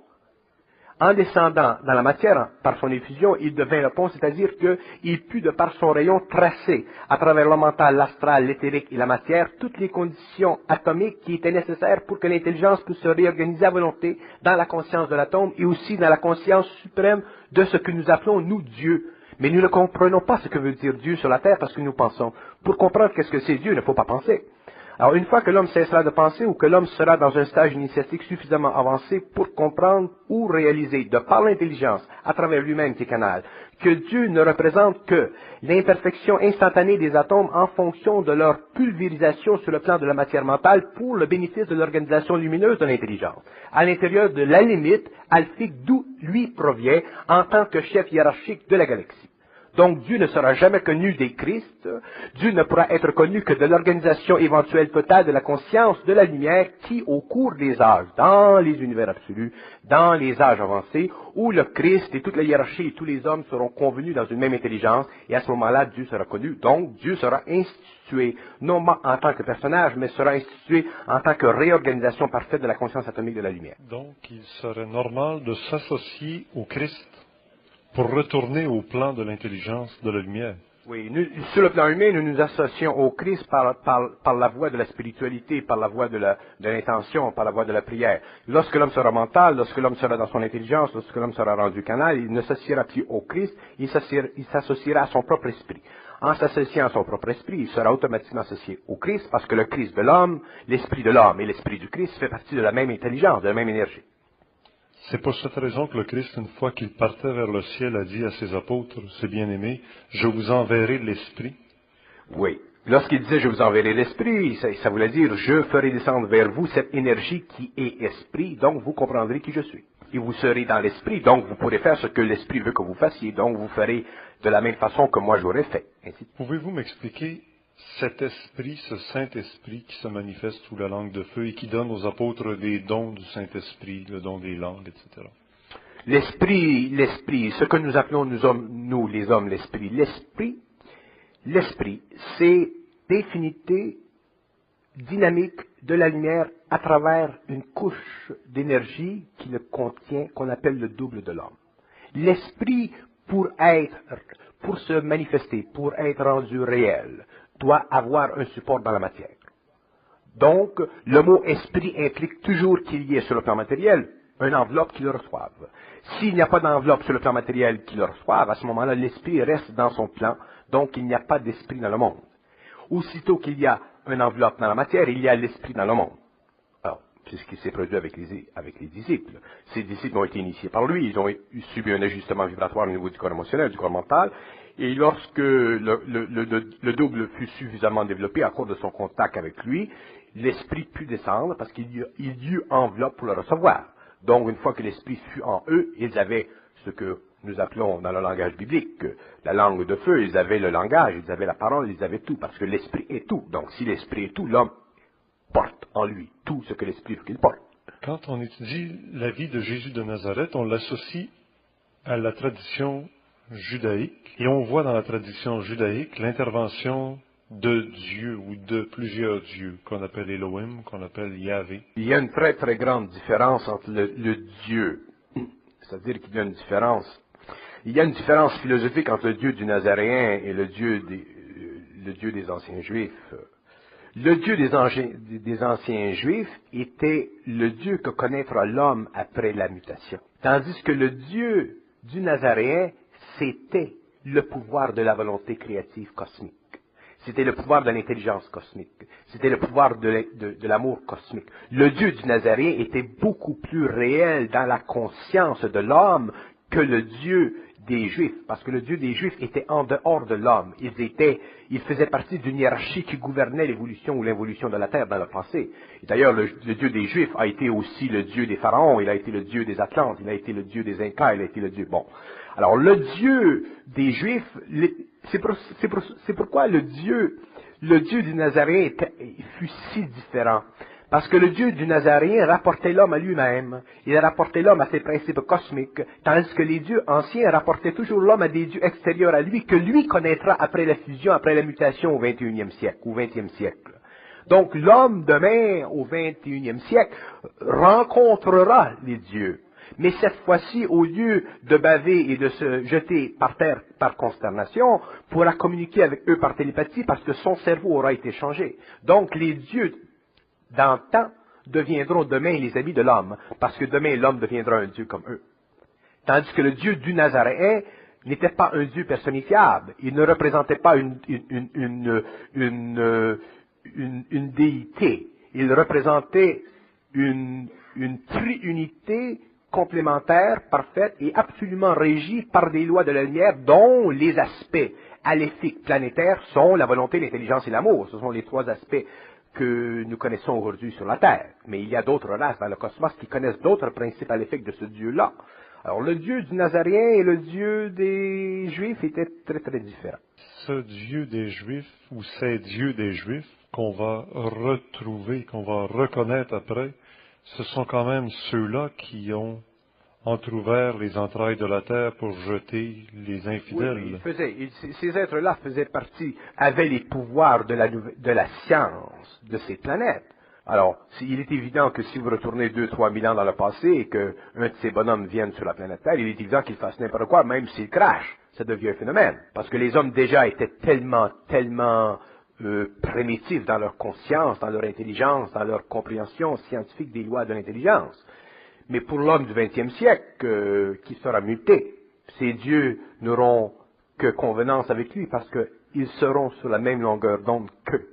En descendant dans la matière, par son effusion, il devint le pont, c'est-à-dire qu'il put, de par son rayon, tracer à travers le mental, l'astral, l'éthérique et la matière, toutes les conditions atomiques qui étaient nécessaires pour que l'intelligence puisse se réorganiser à volonté dans la conscience de l'atome et aussi dans la conscience suprême de ce que nous appelons, nous, Dieu. Mais nous ne comprenons pas ce que veut dire Dieu sur la terre parce que nous pensons. Pour comprendre qu'est-ce que c'est Dieu, il ne faut pas penser. Alors, une fois que l'homme cessera de penser ou que l'homme sera dans un stage initiatique suffisamment avancé pour comprendre ou réaliser, de par l'intelligence, à travers lui-même qui est canal, que Dieu ne représente que l'imperfection instantanée des atomes en fonction de leur pulvérisation sur le plan de la matière mentale pour le bénéfice de l'organisation lumineuse de l'intelligence, à l'intérieur de la limite alphique d'où lui provient en tant que chef hiérarchique de la galaxie. Donc Dieu ne sera jamais connu des Christ, Dieu ne pourra être connu que de l'organisation éventuelle totale de la conscience de la lumière qui, au cours des âges, dans les univers absolus, dans les âges avancés, où le Christ et toute la hiérarchie et tous les hommes seront convenus dans une même intelligence, et à ce moment-là, Dieu sera connu. Donc Dieu sera institué, non pas en tant que personnage, mais sera institué en tant que réorganisation parfaite de la conscience atomique de la lumière. Donc il serait normal de s'associer au Christ pour retourner au plan de l'intelligence de la lumière. Oui, nous, sur le plan humain, nous nous associons au Christ par, par, par la voie de la spiritualité, par la voie de l'intention, par la voie de la prière. Lorsque l'homme sera mental, lorsque l'homme sera dans son intelligence, lorsque l'homme sera rendu canal, il ne s'associera plus au Christ, il s'associera à son propre esprit. En s'associant à son propre esprit, il sera automatiquement associé au Christ, parce que le Christ de l'homme, l'esprit de l'homme et l'esprit du Christ fait partie de la même intelligence, de la même énergie. C'est pour cette raison que le Christ, une fois qu'il partait vers le ciel, a dit à ses apôtres, ses bien-aimés, « Je vous enverrai l'Esprit. » Oui. Lorsqu'il disait « Je vous enverrai l'Esprit », ça, ça voulait dire « Je ferai descendre vers vous cette énergie qui est Esprit, donc vous comprendrez qui je suis. Et vous serez dans l'Esprit, donc vous pourrez faire ce que l'Esprit veut que vous fassiez, donc vous ferez de la même façon que moi j'aurais fait. » Ainsi. Pouvez-vous m'expliquer cet esprit, ce Saint-Esprit qui se manifeste sous la langue de feu et qui donne aux apôtres des dons du Saint-Esprit, le don des langues, et cetera. L'esprit, l'esprit, ce que nous appelons nous, hommes, nous les hommes l'esprit, l'esprit, l'esprit, c'est l'infinité dynamique de la lumière à travers une couche d'énergie qui le contient, qu'on appelle le double de l'homme. L'esprit, pour être, pour se manifester, pour être rendu réel, doit avoir un support dans la matière. Donc, le mot esprit implique toujours qu'il y ait sur le plan matériel une enveloppe qui le reçoive. S'il n'y a pas d'enveloppe sur le plan matériel qui le reçoive, à ce moment-là, l'esprit reste dans son plan, donc il n'y a pas d'esprit dans le monde. Aussitôt qu'il y a une enveloppe dans la matière, il y a l'esprit dans le monde. Alors, c'est ce qui s'est produit avec les, avec les disciples. Ces disciples ont été initiés par lui, ils ont eu, subi un ajustement vibratoire au niveau du corps émotionnel, du corps mental, et lorsque le, le, le, le double fut suffisamment développé à cause de son contact avec lui, l'esprit put descendre parce qu'il y, y eut enveloppe pour le recevoir. Donc, une fois que l'esprit fut en eux, ils avaient ce que nous appelons dans le langage biblique la langue de feu, ils avaient le langage, ils avaient la parole, ils avaient tout, parce que l'esprit est tout. Donc, si l'esprit est tout, l'homme porte en lui tout ce que l'esprit veut qu'il porte. Quand on étudie la vie de Jésus de Nazareth, on l'associe à la tradition judaïque, et on voit dans la tradition judaïque l'intervention de Dieu ou de plusieurs dieux, qu'on appelle Elohim, qu'on appelle Yahvé. Il y a une très très grande différence entre le, le Dieu, c'est-à-dire qu'il y a une différence, il y a une différence philosophique entre le Dieu du Nazaréen et le Dieu des, le Dieu des anciens Juifs. Le Dieu des, anciens, des anciens Juifs était le Dieu que connaîtra l'homme après la mutation. Tandis que le Dieu du Nazaréen, c'était le pouvoir de la volonté créative cosmique. C'était le pouvoir de l'intelligence cosmique. C'était le pouvoir de, de, de l'amour cosmique. Le Dieu du Nazaréen était beaucoup plus réel dans la conscience de l'homme que le Dieu des Juifs, parce que le Dieu des Juifs était en dehors de l'homme. Ils étaient, ils faisaient partie d'une hiérarchie qui gouvernait l'évolution ou l'involution de la terre dans le passé. Et d'ailleurs, le, le Dieu des Juifs a été aussi le Dieu des pharaons, il a été le Dieu des Atlantes, il a été le Dieu des Incas, il a été le Dieu... Bon. Alors, le Dieu des Juifs, c'est pour, pour, pourquoi le Dieu, le Dieu du Nazaréen était, fut si différent. Parce que le Dieu du Nazaréen rapportait l'homme à lui-même, il rapportait l'homme à ses principes cosmiques, tandis que les dieux anciens rapportaient toujours l'homme à des dieux extérieurs à lui, que lui connaîtra après la fusion, après la mutation au vingt et unième siècle, au vingtième siècle. Donc l'homme demain, au vingt et unième siècle, rencontrera les dieux. Mais cette fois-ci, au lieu de baver et de se jeter par terre par consternation, pourra communiquer avec eux par télépathie parce que son cerveau aura été changé. Donc les dieux d'antan deviendront demain les amis de l'homme, parce que demain l'homme deviendra un Dieu comme eux. Tandis que le Dieu du Nazaréen n'était pas un Dieu personnifiable, il ne représentait pas une, une, une, une, une, une, une déité, il représentait une, une triunité complémentaire, parfaite et absolument régie par des lois de la lumière dont les aspects aléphiques planétaires sont la volonté, l'intelligence et l'amour. Ce sont les trois aspects que nous connaissons aujourd'hui sur la Terre. Mais il y a d'autres races dans le cosmos qui connaissent d'autres principes aléphiques de ce Dieu-là. Alors le Dieu du Nazaréen et le Dieu des Juifs étaient très très différents. Ce Dieu des Juifs, ou ces dieux des Juifs, qu'on va retrouver, qu'on va reconnaître après, ce sont quand même ceux-là qui ont entrouvert les entrailles de la terre pour jeter les infidèles. Oui, ils faisaient, ils, ces êtres-là faisaient partie, avaient les pouvoirs de la, de la science de ces planètes. Alors, il est évident que si vous retournez deux, trois mille ans dans le passé et qu'un de ces bonhommes vienne sur la planète Terre, il est évident qu'il fasse n'importe quoi, même s'il crache. Ça devient un phénomène. Parce que les hommes déjà étaient tellement, tellement euh, primitifs dans leur conscience, dans leur intelligence, dans leur compréhension scientifique des lois de l'intelligence. Mais pour l'homme du vingtième siècle, euh, qui sera muté, ces dieux n'auront que convenance avec lui parce qu'ils seront sur la même longueur d'onde qu'eux.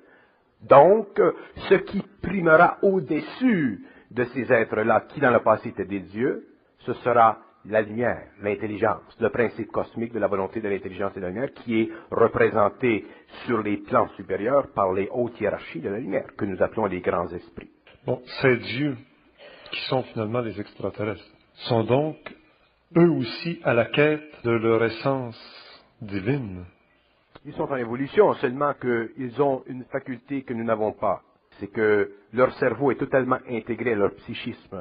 Donc, ce qui primera au-dessus de ces êtres-là, qui dans le passé étaient des dieux, ce sera la lumière, l'intelligence, le principe cosmique de la volonté de l'intelligence et de la lumière, qui est représenté sur les plans supérieurs par les hautes hiérarchies de la lumière, que nous appelons les grands esprits. Bon, ces dieux, qui sont finalement les extraterrestres, sont donc eux aussi à la quête de leur essence divine. Ils sont en évolution, seulement qu'ils ont une faculté que nous n'avons pas. C'est que leur cerveau est totalement intégré à leur psychisme.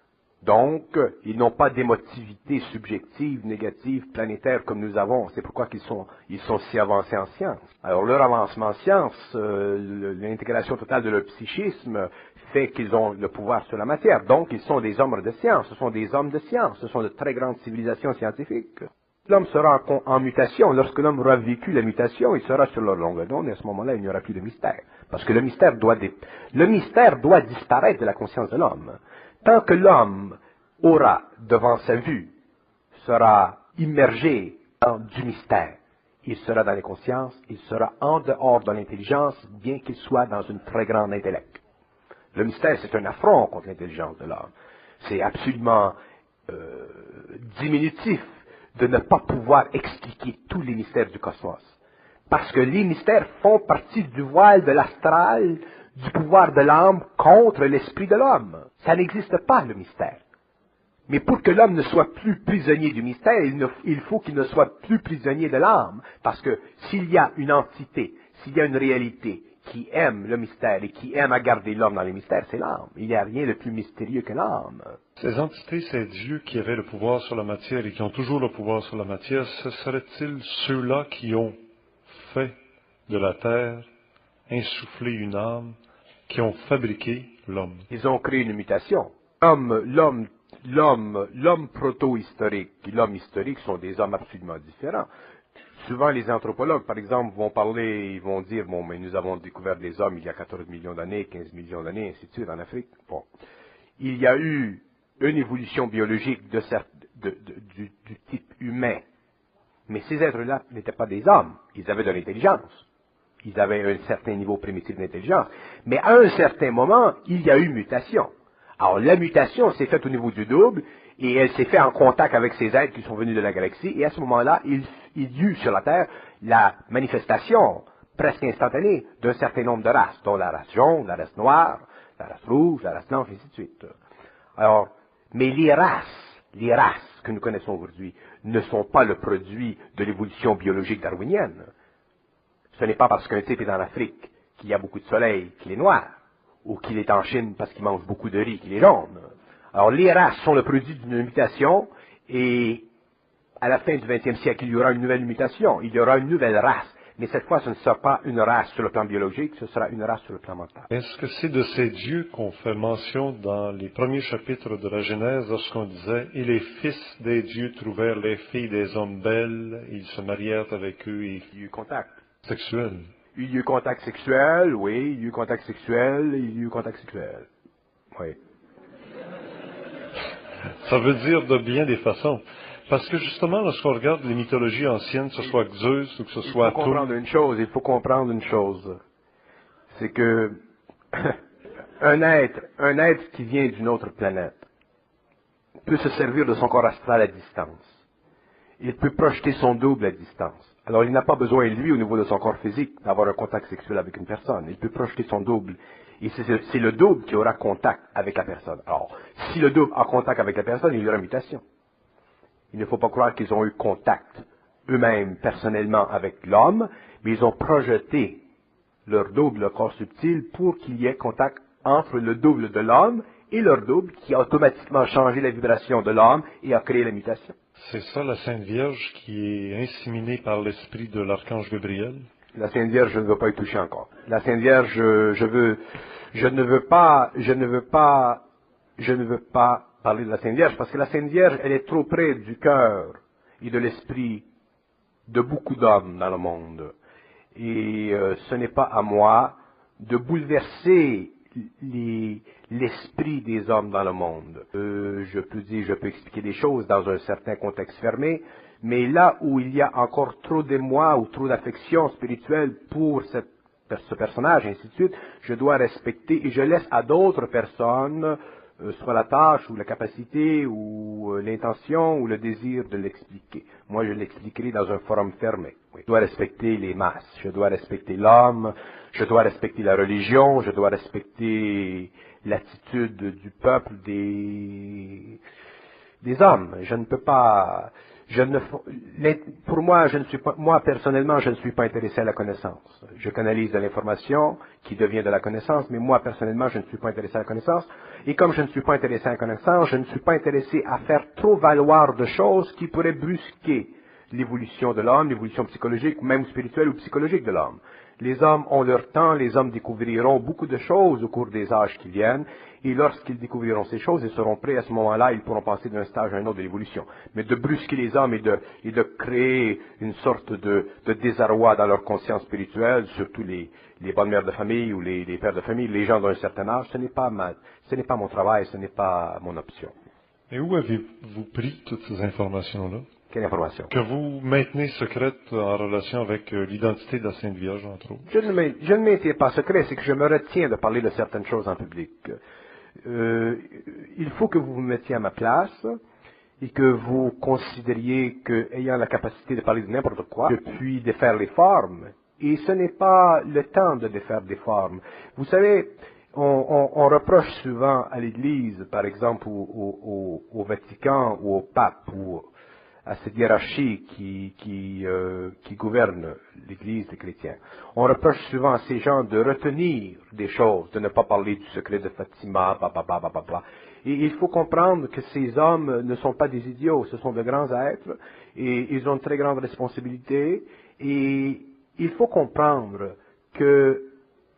Donc, ils n'ont pas d'émotivité subjective, négative, planétaire comme nous avons. C'est pourquoi ils sont, ils sont si avancés en science. Alors, leur avancement en science, euh, l'intégration totale de leur psychisme fait qu'ils ont le pouvoir sur la matière. Donc, ils sont des hommes de science. Ce sont des hommes de science. Ce sont de très grandes civilisations scientifiques. L'homme sera en, en mutation. Lorsque l'homme aura vécu la mutation, il sera sur leur longueur d'onde et à ce moment-là, il n'y aura plus de mystère. Parce que le mystère doit, dé... le mystère doit disparaître de la conscience de l'homme. Tant que l'homme aura devant sa vue, sera immergé dans du mystère, il sera dans les consciences, il sera en dehors de l'intelligence, bien qu'il soit dans une très grande intellect. Le mystère, c'est un affront contre l'intelligence de l'homme. C'est absolument euh, diminutif de ne pas pouvoir expliquer tous les mystères du cosmos. Parce que les mystères font partie du voile de l'astral, du pouvoir de l'âme contre l'esprit de l'homme. Ça n'existe pas, le mystère. Mais pour que l'homme ne soit plus prisonnier du mystère, il, ne, il faut qu'il ne soit plus prisonnier de l'âme. Parce que s'il y a une entité, s'il y a une réalité qui aime le mystère et qui aime à garder l'homme dans les mystères, c'est l'âme. Il n'y a rien de plus mystérieux que l'âme. Ces entités, ces dieux qui avaient le pouvoir sur la matière et qui ont toujours le pouvoir sur la matière, ce seraient-ils ceux-là qui ont fait de la terre, insufflé une âme, qui ont fabriqué l'homme? Ils ont créé une mutation. L'homme, l'homme, l'homme, l'homme proto-historique et l'homme historique sont des hommes absolument différents. Souvent, les anthropologues, par exemple, vont parler, ils vont dire, bon, mais nous avons découvert des hommes il y a quatorze millions d'années, quinze millions d'années, ainsi de suite, en Afrique. Bon. Il y a eu une évolution biologique de certes, de, de, du, du type humain. Mais ces êtres-là n'étaient pas des hommes. Ils avaient de l'intelligence. Ils avaient un certain niveau primitif d'intelligence. Mais à un certain moment, il y a eu mutation. Alors, la mutation s'est faite au niveau du double, et elle s'est faite en contact avec ces êtres qui sont venus de la galaxie, et à ce moment-là, il, il y eut sur la Terre la manifestation presque instantanée d'un certain nombre de races, dont la race jaune, la race noire, la race rouge, la race blanche, et ainsi de suite. Alors, mais les races, les races que nous connaissons aujourd'hui, ne sont pas le produit de l'évolution biologique darwinienne. Ce n'est pas parce qu'un type est en Afrique, qu'il y a beaucoup de soleil, qu'il est noir, ou qu'il est en Chine parce qu'il mange beaucoup de riz, qu'il est jaune. Alors, les races sont le produit d'une mutation, et à la fin du vingtième siècle, il y aura une nouvelle mutation, il y aura une nouvelle race. Mais cette fois, ce ne sera pas une race sur le plan biologique, ce sera une race sur le plan mental. Est-ce que c'est de ces dieux qu'on fait mention dans les premiers chapitres de la Genèse lorsqu'on disait « Et les fils des dieux trouvèrent les filles des hommes belles, ils se marièrent avec eux et... » Il y a eu contact. Sexuel. Il y a eu contact sexuel, oui, il y a eu contact sexuel, il y a eu contact sexuel. Oui. Ça veut dire de bien des façons. Parce que justement, lorsqu'on regarde les mythologies anciennes, que ce soit Zeus ou que ce soit Il faut comprendre une chose, il faut comprendre une chose. C'est que un être, un être qui vient d'une autre planète peut se servir de son corps astral à distance. Il peut projeter son double à distance. Alors il n'a pas besoin, lui, au niveau de son corps physique, d'avoir un contact sexuel avec une personne. Il peut projeter son double. Et c'est le double qui aura contact avec la personne. Alors, si le double a contact avec la personne, il y aura mutation. Il ne faut pas croire qu'ils ont eu contact eux-mêmes personnellement avec l'homme, mais ils ont projeté leur double, leur corps subtil, pour qu'il y ait contact entre le double de l'homme et leur double, qui a automatiquement changé la vibration de l'homme et a créé la mutation. C'est ça la Sainte Vierge qui est inséminée par l'esprit de l'archange Gabriel? La Sainte Vierge, je ne veux pas y toucher encore. La Sainte Vierge, je veux, je ne veux pas, je ne veux pas, je ne veux pas parler de la Sainte Vierge, parce que la Sainte Vierge, elle est trop près du cœur et de l'esprit de beaucoup d'hommes dans le monde. Et euh, ce n'est pas à moi de bouleverser l'esprit des hommes dans le monde. Euh, je peux dire, je peux expliquer des choses dans un certain contexte fermé, mais là où il y a encore trop d'émoi ou trop d'affection spirituelle pour cette, ce personnage, et ainsi de suite, je dois respecter et je laisse à d'autres personnes Euh, soit la tâche, ou la capacité, ou euh, l'intention, ou le désir de l'expliquer. Moi, je l'expliquerai dans un forum fermé. Oui. Je dois respecter les masses, je dois respecter l'homme, je dois respecter la religion, je dois respecter l'attitude du peuple, des, des hommes. Je ne peux pas... Je ne, pour moi, je ne suis pas, moi personnellement, je ne suis pas intéressé à la connaissance. Je canalise de l'information qui devient de la connaissance, mais moi personnellement, je ne suis pas intéressé à la connaissance. Et comme je ne suis pas intéressé à la connaissance, je ne suis pas intéressé à faire trop valoir de choses qui pourraient brusquer l'évolution de l'homme, l'évolution psychologique, même spirituelle ou psychologique de l'homme. Les hommes ont leur temps, les hommes découvriront beaucoup de choses au cours des âges qui viennent, et lorsqu'ils découvriront ces choses, ils seront prêts, à ce moment-là, ils pourront passer d'un stage à un autre de l'évolution. Mais de brusquer les hommes et de, et de créer une sorte de, de désarroi dans leur conscience spirituelle, surtout les, les bonnes mères de famille ou les, les pères de famille, les gens d'un certain âge, ce n'est pas ma, ce n'est pas mon travail, ce n'est pas mon option. Et où avez-vous pris toutes ces informations-là? Quelle information? Que vous maintenez secrète en relation avec euh, l'identité de la Sainte Vierge, entre autres. Je ne, je ne maintiens pas secret, c'est que je me retiens de parler de certaines choses en public. Euh, il faut que vous vous mettiez à ma place et que vous considériez que, ayant la capacité de parler de n'importe quoi, je puis défaire les formes. Et ce n'est pas le temps de défaire des formes. Vous savez, on, on, on reproche souvent à l'Église, par exemple au, au, au Vatican ou au pape, ou à cette hiérarchie qui, qui, euh, qui gouverne l'Église des chrétiens. On reproche souvent à ces gens de retenir des choses, de ne pas parler du secret de Fatima, bla, bla, bla, bla, bla. Et il faut comprendre que ces hommes ne sont pas des idiots, ce sont de grands êtres, et ils ont une très grande responsabilité, et il faut comprendre que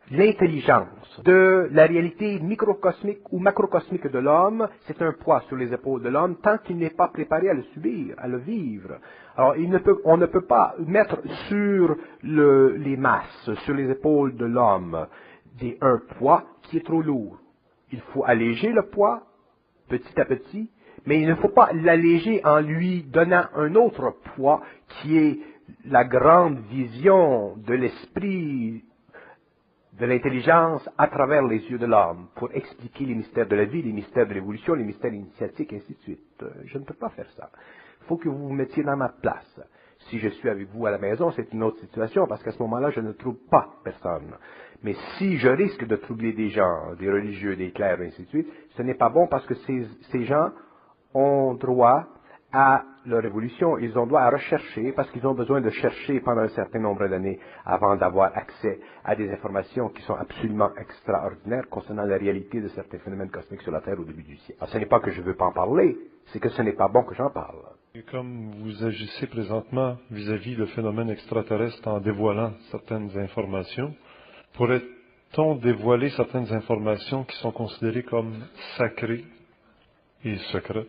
l'intelligence de la réalité microcosmique ou macrocosmique de l'homme, c'est un poids sur les épaules de l'homme tant qu'il n'est pas préparé à le subir, à le vivre. Alors, il ne peut, on ne peut pas mettre sur le, les masses, sur les épaules de l'homme, des, un poids qui est trop lourd. Il faut alléger le poids, petit à petit, mais il ne faut pas l'alléger en lui donnant un autre poids qui est la grande vision de l'esprit, de l'intelligence à travers les yeux de l'homme, pour expliquer les mystères de la vie, les mystères de l'évolution, les mystères initiatiques, et ainsi de suite. Je ne peux pas faire ça. Il faut que vous vous mettiez dans ma place. Si je suis avec vous à la maison, c'est une autre situation, parce qu'à ce moment-là, je ne trouble pas personne. Mais si je risque de troubler des gens, des religieux, des clercs, et ainsi de suite, ce n'est pas bon parce que ces, ces gens ont droit à leur évolution, ils ont droit à rechercher, parce qu'ils ont besoin de chercher pendant un certain nombre d'années avant d'avoir accès à des informations qui sont absolument extraordinaires concernant la réalité de certains phénomènes cosmiques sur la Terre au début du siècle. Alors, ce n'est pas que je ne veux pas en parler, c'est que ce n'est pas bon que j'en parle. Et comme vous agissez présentement vis-à-vis le phénomène extraterrestre en dévoilant certaines informations, pourrait-on dévoiler certaines informations qui sont considérées comme sacrées et secrètes?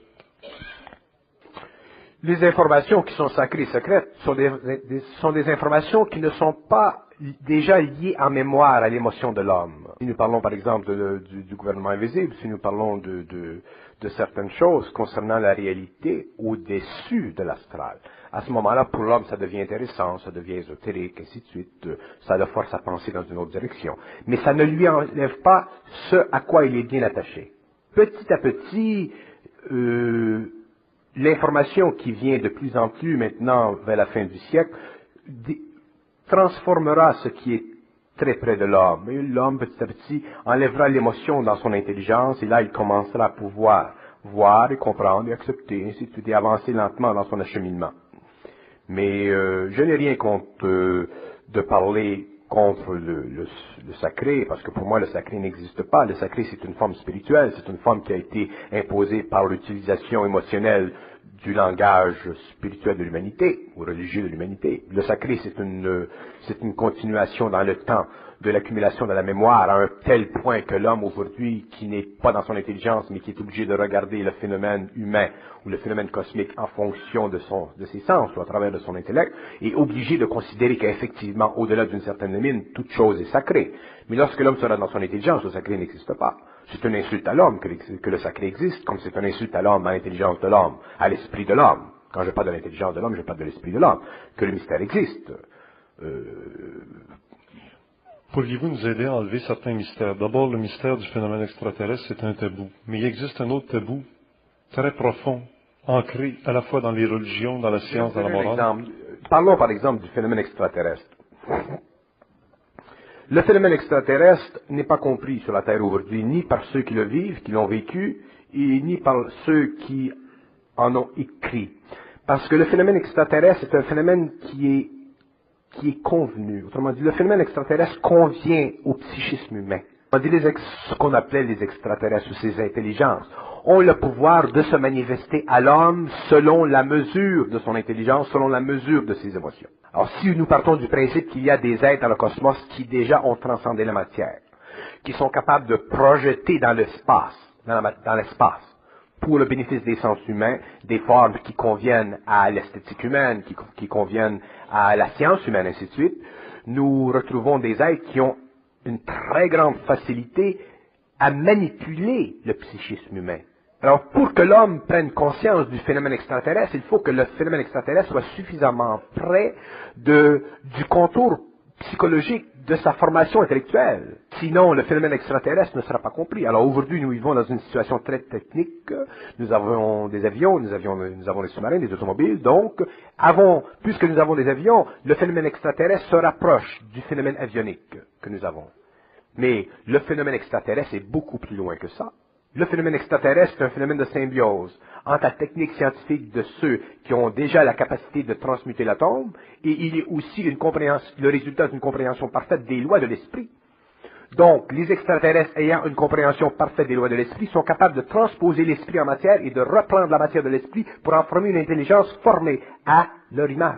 Les informations qui sont sacrées et secrètes sont des, des, sont des informations qui ne sont pas déjà liées en mémoire à l'émotion de l'homme. Si nous parlons par exemple de, de, du, du gouvernement invisible, si nous parlons de, de, de certaines choses concernant la réalité au-dessus de l'astral, à ce moment-là, pour l'homme, ça devient intéressant, ça devient ésotérique, ainsi de suite, ça le force à penser dans une autre direction. Mais ça ne lui enlève pas ce à quoi il est bien attaché. Petit à petit, euh, l'information qui vient de plus en plus maintenant vers la fin du siècle transformera ce qui est très près de l'homme. Et l'homme, petit à petit, enlèvera l'émotion dans son intelligence et là, il commencera à pouvoir voir et comprendre et accepter, ainsi de suite, et avancer lentement dans son acheminement. Mais euh, je n'ai rien contre euh, de parler contre le, le, le sacré, parce que pour moi, le sacré n'existe pas. Le sacré, c'est une forme spirituelle, c'est une forme qui a été imposée par l'utilisation émotionnelle du langage spirituel de l'humanité, ou religieux de l'humanité. Le sacré, c'est une, c'est une continuation dans le temps de l'accumulation de la mémoire à un tel point que l'homme aujourd'hui, qui n'est pas dans son intelligence, mais qui est obligé de regarder le phénomène humain ou le phénomène cosmique en fonction de, son, de ses sens ou à travers de son intellect, est obligé de considérer qu'effectivement, au-delà d'une certaine limite, toute chose est sacrée. Mais lorsque l'homme sera dans son intelligence, le sacré n'existe pas. C'est une insulte à l'homme que, que le sacré existe, comme c'est une insulte à l'homme, à l'intelligence de l'homme, à l'esprit de l'homme. Quand je parle de l'intelligence de l'homme, je parle de l'esprit de l'homme, que le mystère existe. Euh... Pourriez-vous nous aider à enlever certains mystères? D'abord, le mystère du phénomène extraterrestre, c'est un tabou. Mais il existe un autre tabou, très profond, ancré à la fois dans les religions, dans la science, dans la morale. Parlons par exemple du phénomène extraterrestre. Le phénomène extraterrestre n'est pas compris sur la Terre aujourd'hui, ni par ceux qui le vivent, qui l'ont vécu, et ni par ceux qui en ont écrit. Parce que le phénomène extraterrestre est un phénomène qui est, qui est convenu. Autrement dit, le phénomène extraterrestre convient au psychisme humain. On dit les ex, ce qu'on appelait les extraterrestres ou ces intelligences ont le pouvoir de se manifester à l'homme selon la mesure de son intelligence, selon la mesure de ses émotions. Alors si nous partons du principe qu'il y a des êtres dans le cosmos qui déjà ont transcendé la matière, qui sont capables de projeter dans l'espace, dans, la, dans l'espace, pour le bénéfice des sens humains, des formes qui conviennent à l'esthétique humaine, qui, qui conviennent à la science humaine, ainsi de suite, nous retrouvons des êtres qui ont une très grande facilité à manipuler le psychisme humain. Alors, pour que l'homme prenne conscience du phénomène extraterrestre, il faut que le phénomène extraterrestre soit suffisamment près de, du contour psychologique de sa formation intellectuelle. Sinon, le phénomène extraterrestre ne sera pas compris. Alors aujourd'hui, nous vivons dans une situation très technique. Nous avons des avions, nous, avions, nous avons des sous-marins, des automobiles. Donc, avons, puisque nous avons des avions, le phénomène extraterrestre se rapproche du phénomène avionique que nous avons. Mais le phénomène extraterrestre est beaucoup plus loin que ça. Le phénomène extraterrestre est un phénomène de symbiose entre la technique scientifique de ceux qui ont déjà la capacité de transmuter l'atome, et il est aussi une compréhension, le résultat d'une compréhension parfaite des lois de l'esprit. Donc, les extraterrestres ayant une compréhension parfaite des lois de l'esprit sont capables de transposer l'esprit en matière et de reprendre la matière de l'esprit pour en former une intelligence formée à leur image.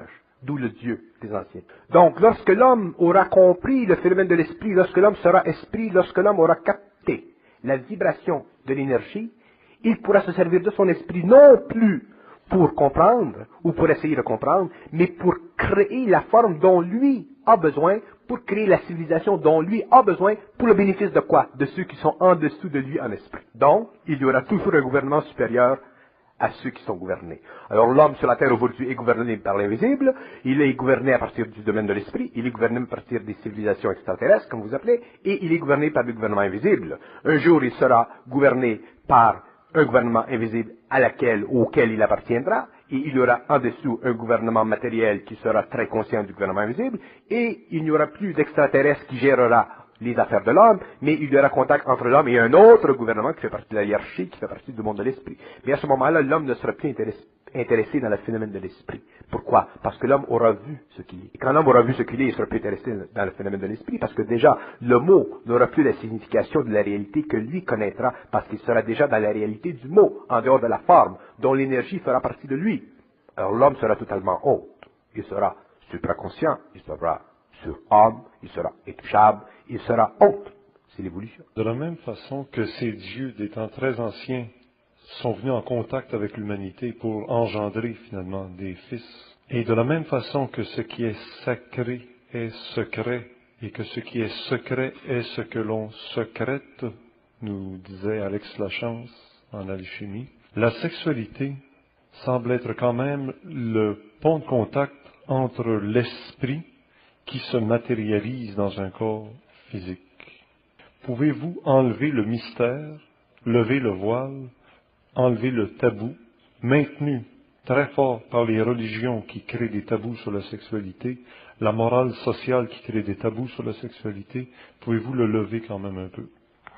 d'où le Dieu des anciens. Donc, lorsque l'homme aura compris le phénomène de l'esprit, lorsque l'homme sera esprit, lorsque l'homme aura capté la vibration de l'énergie, il pourra se servir de son esprit non plus pour comprendre ou pour essayer de comprendre, mais pour créer la forme dont lui a besoin, pour créer la civilisation dont lui a besoin, pour le bénéfice de quoi? De ceux qui sont en dessous de lui en esprit. Donc, il y aura toujours un gouvernement supérieur à ceux qui sont gouvernés. Alors l'homme sur la terre aujourd'hui est gouverné par l'invisible, il est gouverné à partir du domaine de l'esprit, il est gouverné à partir des civilisations extraterrestres, comme vous appelez, et il est gouverné par le gouvernement invisible. Un jour, il sera gouverné par un gouvernement invisible à laquelle, auquel il appartiendra, et il y aura en dessous un gouvernement matériel qui sera très conscient du gouvernement invisible, et il n'y aura plus d'extraterrestre qui gérera les affaires de l'homme, mais il y aura contact entre l'homme et un autre gouvernement qui fait partie de la hiérarchie, qui fait partie du monde de l'esprit. Mais à ce moment-là, l'homme ne sera plus intéressé, intéressé dans le phénomène de l'esprit. Pourquoi? Parce que l'homme aura vu ce qu'il est. Et quand l'homme aura vu ce qu'il est, il ne sera plus intéressé dans le phénomène de l'esprit, parce que déjà, le mot n'aura plus la signification de la réalité que lui connaîtra, parce qu'il sera déjà dans la réalité du mot, en dehors de la forme, dont l'énergie fera partie de lui. Alors l'homme sera totalement autre. Il sera supraconscient, il sera surhomme, il sera intouchable, il sera autre. C'est l'évolution. De la même façon que ces dieux des temps très anciens sont venus en contact avec l'humanité pour engendrer finalement des fils, et de la même façon que ce qui est sacré est secret, et que ce qui est secret est ce que l'on secrète, nous disait Alex Lachance en alchimie, la sexualité semble être quand même le pont de contact entre l'esprit qui se matérialise dans un corps physique. Pouvez-vous enlever le mystère, lever le voile, enlever le tabou, maintenu très fort par les religions qui créent des tabous sur la sexualité, la morale sociale qui crée des tabous sur la sexualité, pouvez-vous le lever quand même un peu?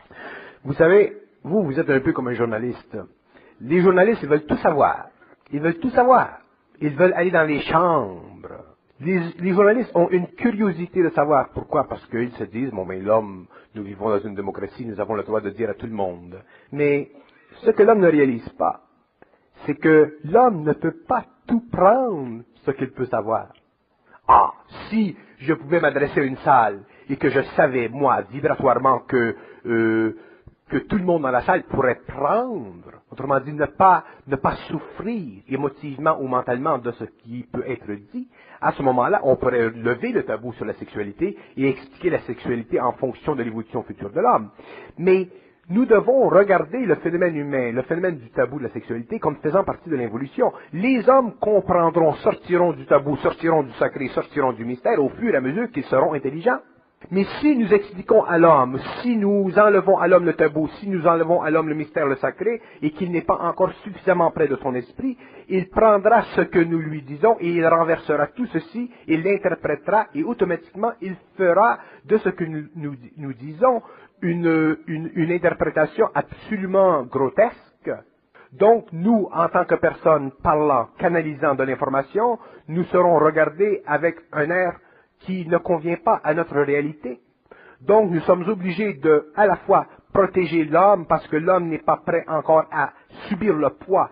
Vous savez, vous, vous êtes un peu comme un journaliste. Les journalistes, ils veulent tout savoir. Ils veulent tout savoir. Ils veulent aller dans les chambres. Les, les journalistes ont une curiosité de savoir. Pourquoi? Parce qu'ils se disent, bon, mais l'homme, nous vivons dans une démocratie, nous avons le droit de dire à tout le monde. Mais ce que l'homme ne réalise pas, c'est que l'homme ne peut pas tout prendre ce qu'il peut savoir. Ah, si je pouvais m'adresser à une salle et que je savais, moi, vibratoirement, que, euh, que tout le monde dans la salle pourrait prendre, autrement dit, ne pas, ne pas souffrir émotivement ou mentalement de ce qui peut être dit, à ce moment-là, on pourrait lever le tabou sur la sexualité et expliquer la sexualité en fonction de l'évolution future de l'homme. Mais nous devons regarder le phénomène humain, le phénomène du tabou de la sexualité comme faisant partie de l'évolution. Les hommes comprendront, sortiront du tabou, sortiront du sacré, sortiront du mystère au fur et à mesure qu'ils seront intelligents. Mais si nous expliquons à l'homme, si nous enlevons à l'homme le tabou, si nous enlevons à l'homme le mystère, le sacré, et qu'il n'est pas encore suffisamment près de son esprit, il prendra ce que nous lui disons et il renversera tout ceci, il l'interprétera et automatiquement il fera de ce que nous, nous, nous disons une, une, une interprétation absolument grotesque. Donc nous, en tant que personnes parlant, canalisant de l'information, nous serons regardés avec un air qui ne convient pas à notre réalité. Donc nous sommes obligés de, à la fois, protéger l'homme parce que l'homme n'est pas prêt encore à subir le poids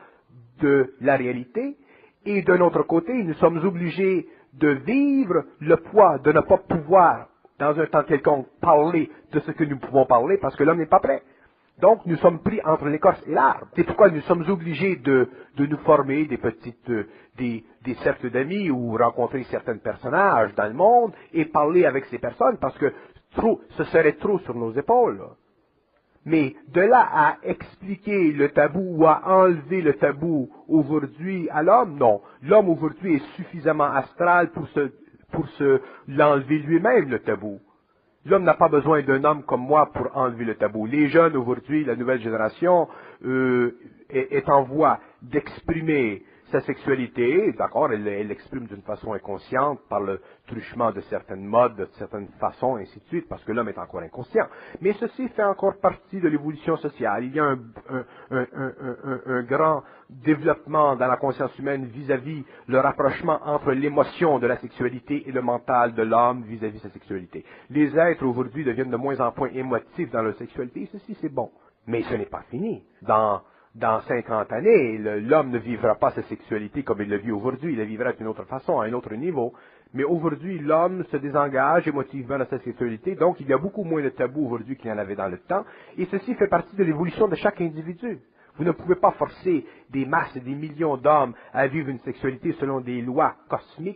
de la réalité, et d'un autre côté, nous sommes obligés de vivre le poids de ne pas pouvoir, dans un temps quelconque, parler de ce que nous pouvons parler parce que l'homme n'est pas prêt. Donc, nous sommes pris entre l'écorce et l'arbre. C'est pourquoi nous sommes obligés de, de nous former des petites, euh, des, des cercles d'amis ou rencontrer certains personnages dans le monde et parler avec ces personnes parce que trop, ce serait trop sur nos épaules. Mais de là à expliquer le tabou ou à enlever le tabou aujourd'hui à l'homme, non. L'homme aujourd'hui est suffisamment astral pour se, pour se l'enlever lui-même, le tabou. L'homme n'a pas besoin d'un homme comme moi pour enlever le tabou. Les jeunes aujourd'hui, la nouvelle génération, euh, est, est en voie d'exprimer sa sexualité. D'accord, elle l'exprime d'une façon inconsciente par le truchement de certaines modes, de certaines façons, ainsi de suite, parce que l'homme est encore inconscient. Mais ceci fait encore partie de l'évolution sociale. Il y a un, un, un, un, un, un grand développement dans la conscience humaine vis-à-vis le rapprochement entre l'émotion de la sexualité et le mental de l'homme vis-à-vis de sa sexualité. Les êtres aujourd'hui deviennent de moins en moins émotifs dans leur sexualité, et ceci c'est bon. Mais ce n'est pas fini. Dans, dans cinquante années, l'homme ne vivra pas sa sexualité comme il le vit aujourd'hui, il la vivra d'une autre façon, à un autre niveau. Mais aujourd'hui, l'homme se désengage émotivement de sa sexualité, donc il y a beaucoup moins de tabous aujourd'hui qu'il y en avait dans le temps, et ceci fait partie de l'évolution de chaque individu. Vous ne pouvez pas forcer des masses et des millions d'hommes à vivre une sexualité selon des lois cosmiques.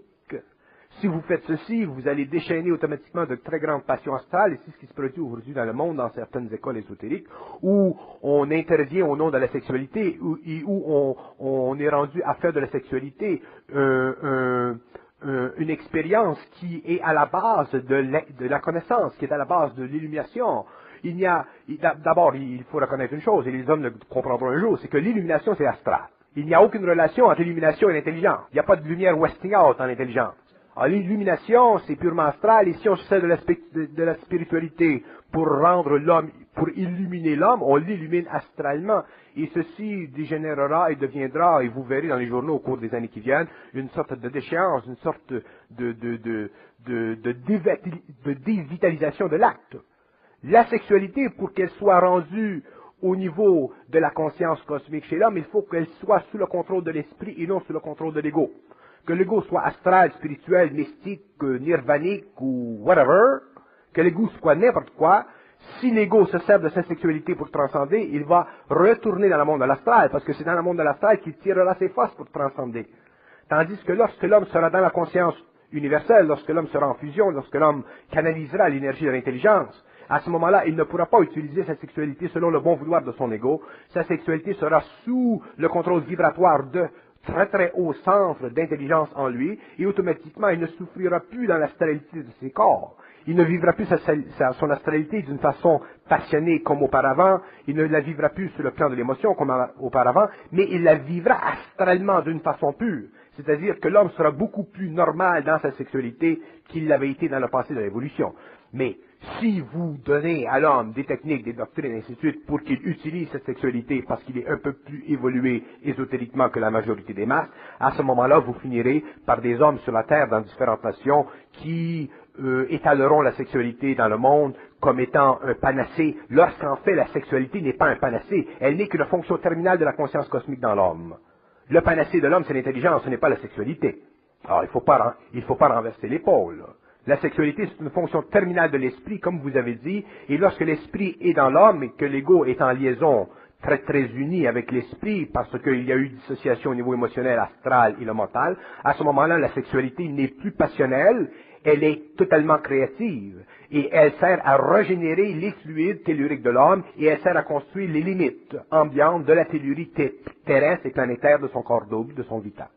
Si vous faites ceci, vous allez déchaîner automatiquement de très grandes passions astrales, et c'est ce qui se produit aujourd'hui dans le monde, dans certaines écoles ésotériques, où on intervient au nom de la sexualité, où, où on, on est rendu à faire de la sexualité euh, un, un, une expérience qui est à la base de la, de la connaissance, qui est à la base de l'illumination. Il n'y a, d'abord, il faut reconnaître une chose, et les hommes le comprendront un jour, c'est que l'illumination, c'est astral. Il n'y a aucune relation entre l'illumination et l'intelligence. Il n'y a pas de lumière Westinghouse dans l'intelligence. Alors, l'illumination, c'est purement astral, et si on sait de la, de, de la spiritualité pour rendre l'homme, pour illuminer l'homme, on l'illumine astralement, et ceci dégénérera et deviendra, et vous verrez dans les journaux au cours des années qui viennent, une sorte de déchéance, une sorte de, de, de, de, de, de, de dévitalisation de l'acte. La sexualité, pour qu'elle soit rendue au niveau de la conscience cosmique chez l'homme, il faut qu'elle soit sous le contrôle de l'esprit et non sous le contrôle de l'ego. Que l'ego soit astral, spirituel, mystique, nirvanique ou whatever, que l'ego soit n'importe quoi, si l'ego se sert de sa sexualité pour transcender, il va retourner dans le monde de l'astral, parce que c'est dans le monde de l'astral qu'il tirera ses forces pour transcender. Tandis que lorsque l'homme sera dans la conscience universelle, lorsque l'homme sera en fusion, lorsque l'homme canalisera l'énergie de l'intelligence, à ce moment-là, il ne pourra pas utiliser sa sexualité selon le bon vouloir de son ego. Sa sexualité sera sous le contrôle vibratoire de très très haut centre d'intelligence en lui, et automatiquement, il ne souffrira plus dans l'astralité de ses corps. Il ne vivra plus sa, sa, son astralité d'une façon passionnée comme auparavant, il ne la vivra plus sur le plan de l'émotion comme auparavant, mais il la vivra astralement d'une façon pure. C'est-à-dire que l'homme sera beaucoup plus normal dans sa sexualité qu'il l'avait été dans le passé de l'évolution. Mais si vous donnez à l'homme des techniques, des doctrines, et ainsi de suite, pour qu'il utilise cette sexualité parce qu'il est un peu plus évolué ésotériquement que la majorité des masses, à ce moment-là, vous finirez par des hommes sur la Terre dans différentes nations qui euh, étaleront la sexualité dans le monde comme étant un panacée, lorsqu'en fait la sexualité n'est pas un panacée, elle n'est qu'une fonction terminale de la conscience cosmique dans l'homme. Le panacée de l'homme, c'est l'intelligence, ce n'est pas la sexualité. Alors, il ne faut pas, il faut pas renverser l'épaule. La sexualité, c'est une fonction terminale de l'esprit, comme vous avez dit, et lorsque l'esprit est dans l'homme et que l'ego est en liaison très très unie avec l'esprit, parce qu'il y a eu dissociation au niveau émotionnel, astral et le mental, à ce moment-là, la sexualité n'est plus passionnelle, elle est totalement créative, et elle sert à régénérer les fluides telluriques de l'homme, et elle sert à construire les limites ambiantes de la tellurie terrestre et planétaire de son corps double, de son vital.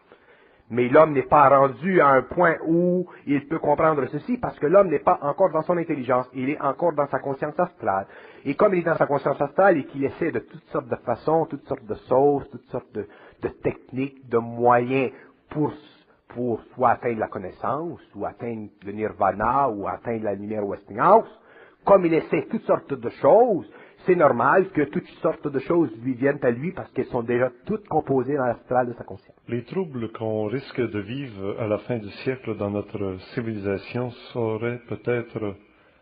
Mais l'homme n'est pas rendu à un point où il peut comprendre ceci, parce que l'homme n'est pas encore dans son intelligence, il est encore dans sa conscience astrale. Et comme il est dans sa conscience astrale et qu'il essaie de toutes sortes de façons, toutes sortes de sauces, toutes sortes de, de techniques, de moyens pour, pour soit atteindre la connaissance, ou atteindre le nirvana, ou atteindre la lumière Westinghouse, comme il essaie toutes sortes de choses, c'est normal que toutes sortes de choses lui viennent à lui parce qu'elles sont déjà toutes composées dans l'astral de sa conscience. Les troubles qu'on risque de vivre à la fin du siècle dans notre civilisation seraient peut-être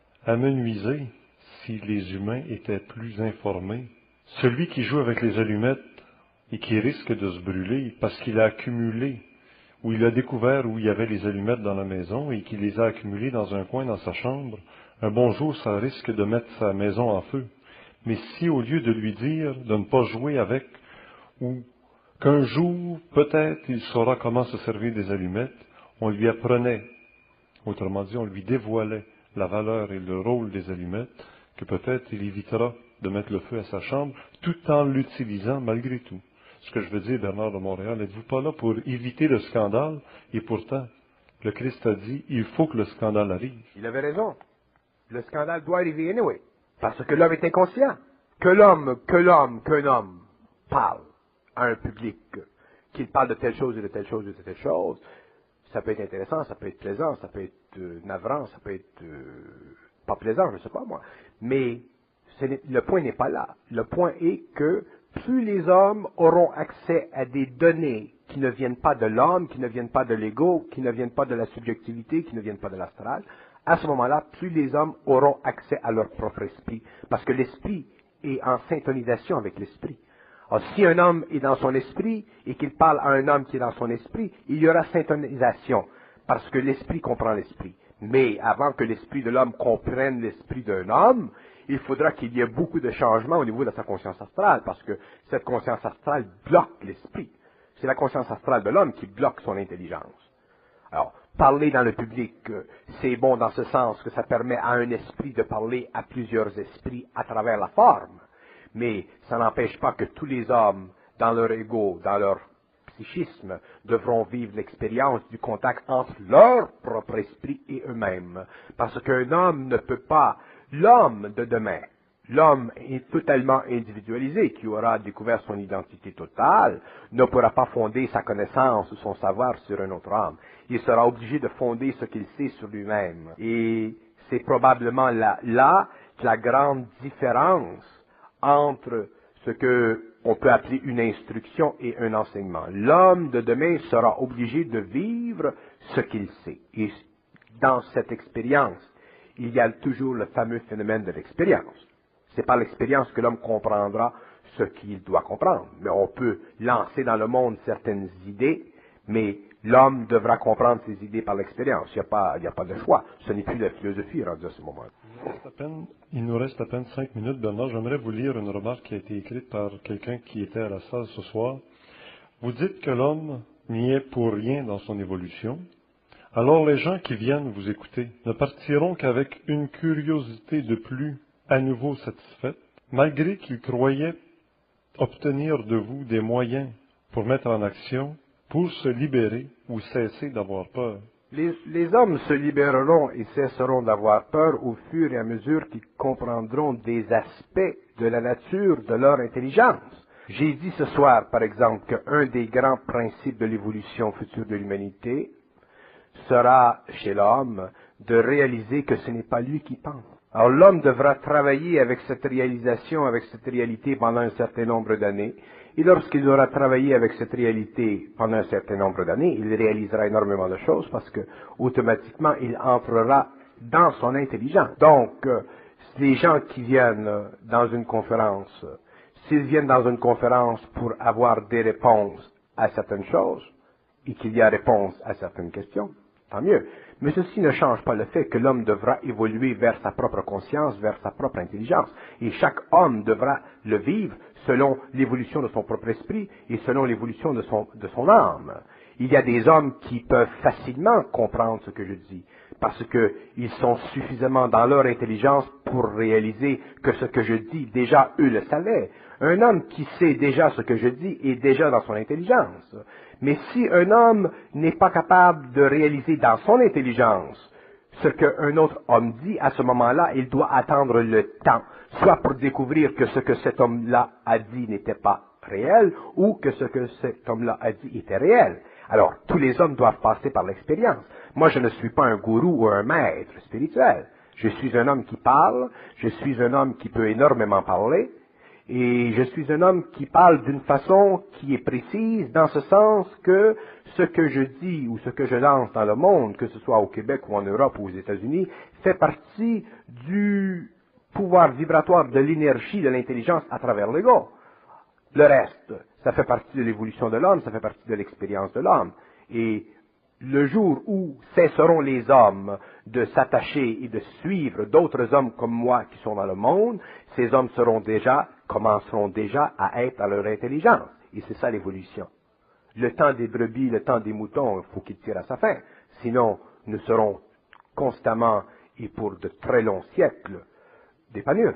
amenuisés si les humains étaient plus informés. Celui qui joue avec les allumettes et qui risque de se brûler parce qu'il a accumulé, ou il a découvert où il y avait les allumettes dans la maison et qu'il les a accumulées dans un coin dans sa chambre, un bon jour ça risque de mettre sa maison en feu. Mais si au lieu de lui dire de ne pas jouer avec, ou qu'un jour, peut-être, il saura comment se servir des allumettes, on lui apprenait, autrement dit, on lui dévoilait la valeur et le rôle des allumettes, que peut-être il évitera de mettre le feu à sa chambre, tout en l'utilisant malgré tout. Ce que je veux dire, Bernard de Montréal, n'êtes-vous pas là pour éviter le scandale? Et pourtant, le Christ a dit, il faut que le scandale arrive. Il avait raison. Le scandale doit arriver anyway. Parce que l'homme est inconscient. Que l'homme, que l'homme, qu'un homme parle à un public, qu'il parle de telle chose et de telle chose et de telle chose, ça peut être intéressant, ça peut être plaisant, ça peut être euh, navrant, ça peut être euh, pas plaisant, je ne sais pas moi. Mais le point n'est pas là. Le point est que plus les hommes auront accès à des données qui ne viennent pas de l'homme, qui ne viennent pas de l'ego, qui ne viennent pas de la subjectivité, qui ne viennent pas de l'astral, à ce moment-là, plus les hommes auront accès à leur propre esprit, parce que l'esprit est en syntonisation avec l'esprit. Alors, si un homme est dans son esprit et qu'il parle à un homme qui est dans son esprit, il y aura syntonisation, parce que l'esprit comprend l'esprit. Mais avant que l'esprit de l'homme comprenne l'esprit d'un homme, il faudra qu'il y ait beaucoup de changements au niveau de sa conscience astrale, parce que cette conscience astrale bloque l'esprit. C'est la conscience astrale de l'homme qui bloque son intelligence. Alors, parler dans le public, c'est bon dans ce sens que ça permet à un esprit de parler à plusieurs esprits à travers la forme. Mais ça n'empêche pas que tous les hommes, dans leur ego, dans leur psychisme, devront vivre l'expérience du contact entre leur propre esprit et eux-mêmes. Parce qu'un homme ne peut pas, l'homme de demain, l'homme est totalement individualisé, qui aura découvert son identité totale, ne pourra pas fonder sa connaissance ou son savoir sur un autre homme. Il sera obligé de fonder ce qu'il sait sur lui-même. Et c'est probablement là, là la grande différence entre ce que on peut appeler une instruction et un enseignement. L'homme de demain sera obligé de vivre ce qu'il sait. Et dans cette expérience, il y a toujours le fameux phénomène de l'expérience. C'est par l'expérience que l'homme comprendra ce qu'il doit comprendre. Mais on peut lancer dans le monde certaines idées, mais l'homme devra comprendre ces idées par l'expérience. Il n'y a pas, il n'y a pas de choix. Ce n'est plus la philosophie rendue à ce moment-là. Il nous reste à peine, il nous reste à peine cinq minutes, Bernard. J'aimerais vous lire une remarque qui a été écrite par quelqu'un qui était à la salle ce soir. Vous dites que l'homme n'y est pour rien dans son évolution. Alors les gens qui viennent vous écouter ne partiront qu'avec une curiosité de plus à nouveau satisfaite, malgré qu'ils croyaient obtenir de vous des moyens pour mettre en action, pour se libérer ou cesser d'avoir peur. Les, les hommes se libéreront et cesseront d'avoir peur au fur et à mesure qu'ils comprendront des aspects de la nature de leur intelligence. J'ai dit ce soir, par exemple, qu'un des grands principes de l'évolution future de l'humanité sera, chez l'homme, de réaliser que ce n'est pas lui qui pense. Alors l'homme devra travailler avec cette réalisation, avec cette réalité pendant un certain nombre d'années. Et lorsqu'il aura travaillé avec cette réalité pendant un certain nombre d'années, il réalisera énormément de choses parce que automatiquement il entrera dans son intelligence. Donc, euh, les gens qui viennent dans une conférence, s'ils viennent dans une conférence pour avoir des réponses à certaines choses et qu'il y a réponse à certaines questions, tant mieux. Mais ceci ne change pas le fait que l'homme devra évoluer vers sa propre conscience, vers sa propre intelligence. Et chaque homme devra le vivre selon l'évolution de son propre esprit et selon l'évolution de son, de son âme. Il y a des hommes qui peuvent facilement comprendre ce que je dis, parce qu'ils sont suffisamment dans leur intelligence pour réaliser que ce que je dis, déjà eux le savaient. Un homme qui sait déjà ce que je dis est déjà dans son intelligence. Mais si un homme n'est pas capable de réaliser dans son intelligence ce qu'un autre homme dit, à ce moment-là, il doit attendre le temps, soit pour découvrir que ce que cet homme-là a dit n'était pas réel, ou que ce que cet homme-là a dit était réel. Alors, tous les hommes doivent passer par l'expérience. Moi, je ne suis pas un gourou ou un maître spirituel. Je suis un homme qui parle, je suis un homme qui peut énormément parler, et je suis un homme qui parle d'une façon qui est précise, dans ce sens que ce que je dis ou ce que je lance dans le monde, que ce soit au Québec ou en Europe ou aux États-Unis, fait partie du pouvoir vibratoire de l'énergie, de l'intelligence à travers l'ego. Le reste, ça fait partie de l'évolution de l'homme, ça fait partie de l'expérience de l'homme. Et le jour où cesseront les hommes de s'attacher et de suivre d'autres hommes comme moi qui sont dans le monde, ces hommes seront déjà, commenceront déjà à être à leur intelligence. Et c'est ça l'évolution. Le temps des brebis, le temps des moutons, il faut qu'il tire à sa fin. Sinon, nous serons constamment, et pour de très longs siècles, des panurges.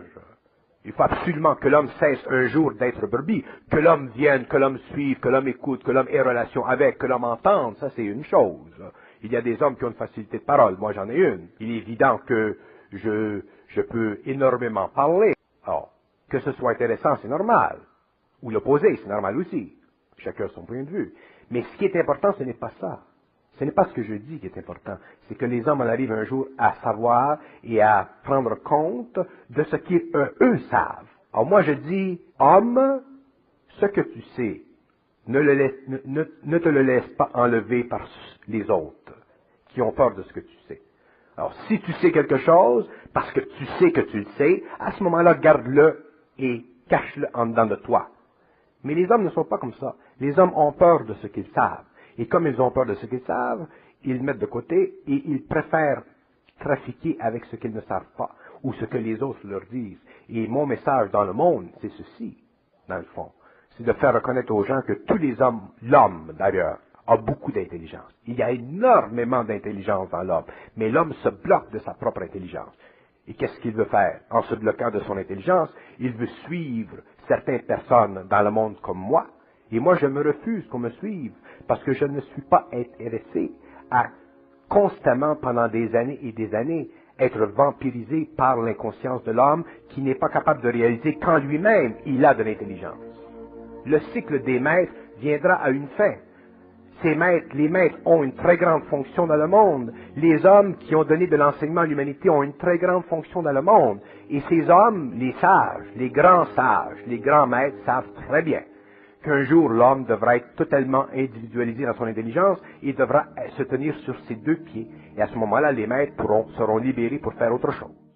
Il faut absolument que l'homme cesse un jour d'être brebis, que l'homme vienne, que l'homme suive, que l'homme écoute, que l'homme ait relation avec, que l'homme entende, ça c'est une chose. Il y a des hommes qui ont une facilité de parole, moi j'en ai une. Il est évident que je, je peux énormément parler. Alors, que ce soit intéressant, c'est normal. Ou l'opposé, c'est normal aussi. Chacun son point de vue. Mais ce qui est important, ce n'est pas ça. Ce n'est pas ce que je dis qui est important. C'est que les hommes en arrivent un jour à savoir et à prendre compte de ce qu'eux eux savent. Alors moi je dis, homme, ce que tu sais, ne, le laisse, ne, ne, ne te le laisse pas enlever par les autres qui ont peur de ce que tu sais. Alors si tu sais quelque chose, parce que tu sais que tu le sais, à ce moment-là, garde-le et cache-le en dedans de toi. Mais les hommes ne sont pas comme ça. Les hommes ont peur de ce qu'ils savent. Et comme ils ont peur de ce qu'ils savent, ils mettent de côté et ils préfèrent trafiquer avec ce qu'ils ne savent pas ou ce que les autres leur disent. Et mon message dans le monde, c'est ceci, dans le fond. C'est de faire reconnaître aux gens que tous les hommes, l'homme d'ailleurs, a beaucoup d'intelligence. Il y a énormément d'intelligence dans l'homme, mais l'homme se bloque de sa propre intelligence. Et qu'est-ce qu'il veut faire? En se bloquant de son intelligence, il veut suivre certaines personnes dans le monde comme moi, et moi je me refuse qu'on me suive, parce que je ne suis pas intéressé à constamment, pendant des années et des années, être vampirisé par l'inconscience de l'homme qui n'est pas capable de réaliser qu'en lui-même, il a de l'intelligence. Le cycle des maîtres viendra à une fin. Ces maîtres, les maîtres ont une très grande fonction dans le monde. Les hommes qui ont donné de l'enseignement à l'humanité ont une très grande fonction dans le monde. Et ces hommes, les sages, les grands sages, les grands maîtres savent très bien qu'un jour l'homme devra être totalement individualisé dans son intelligence et devra se tenir sur ses deux pieds. Et à ce moment-là, les maîtres pourront, seront libérés pour faire autre chose.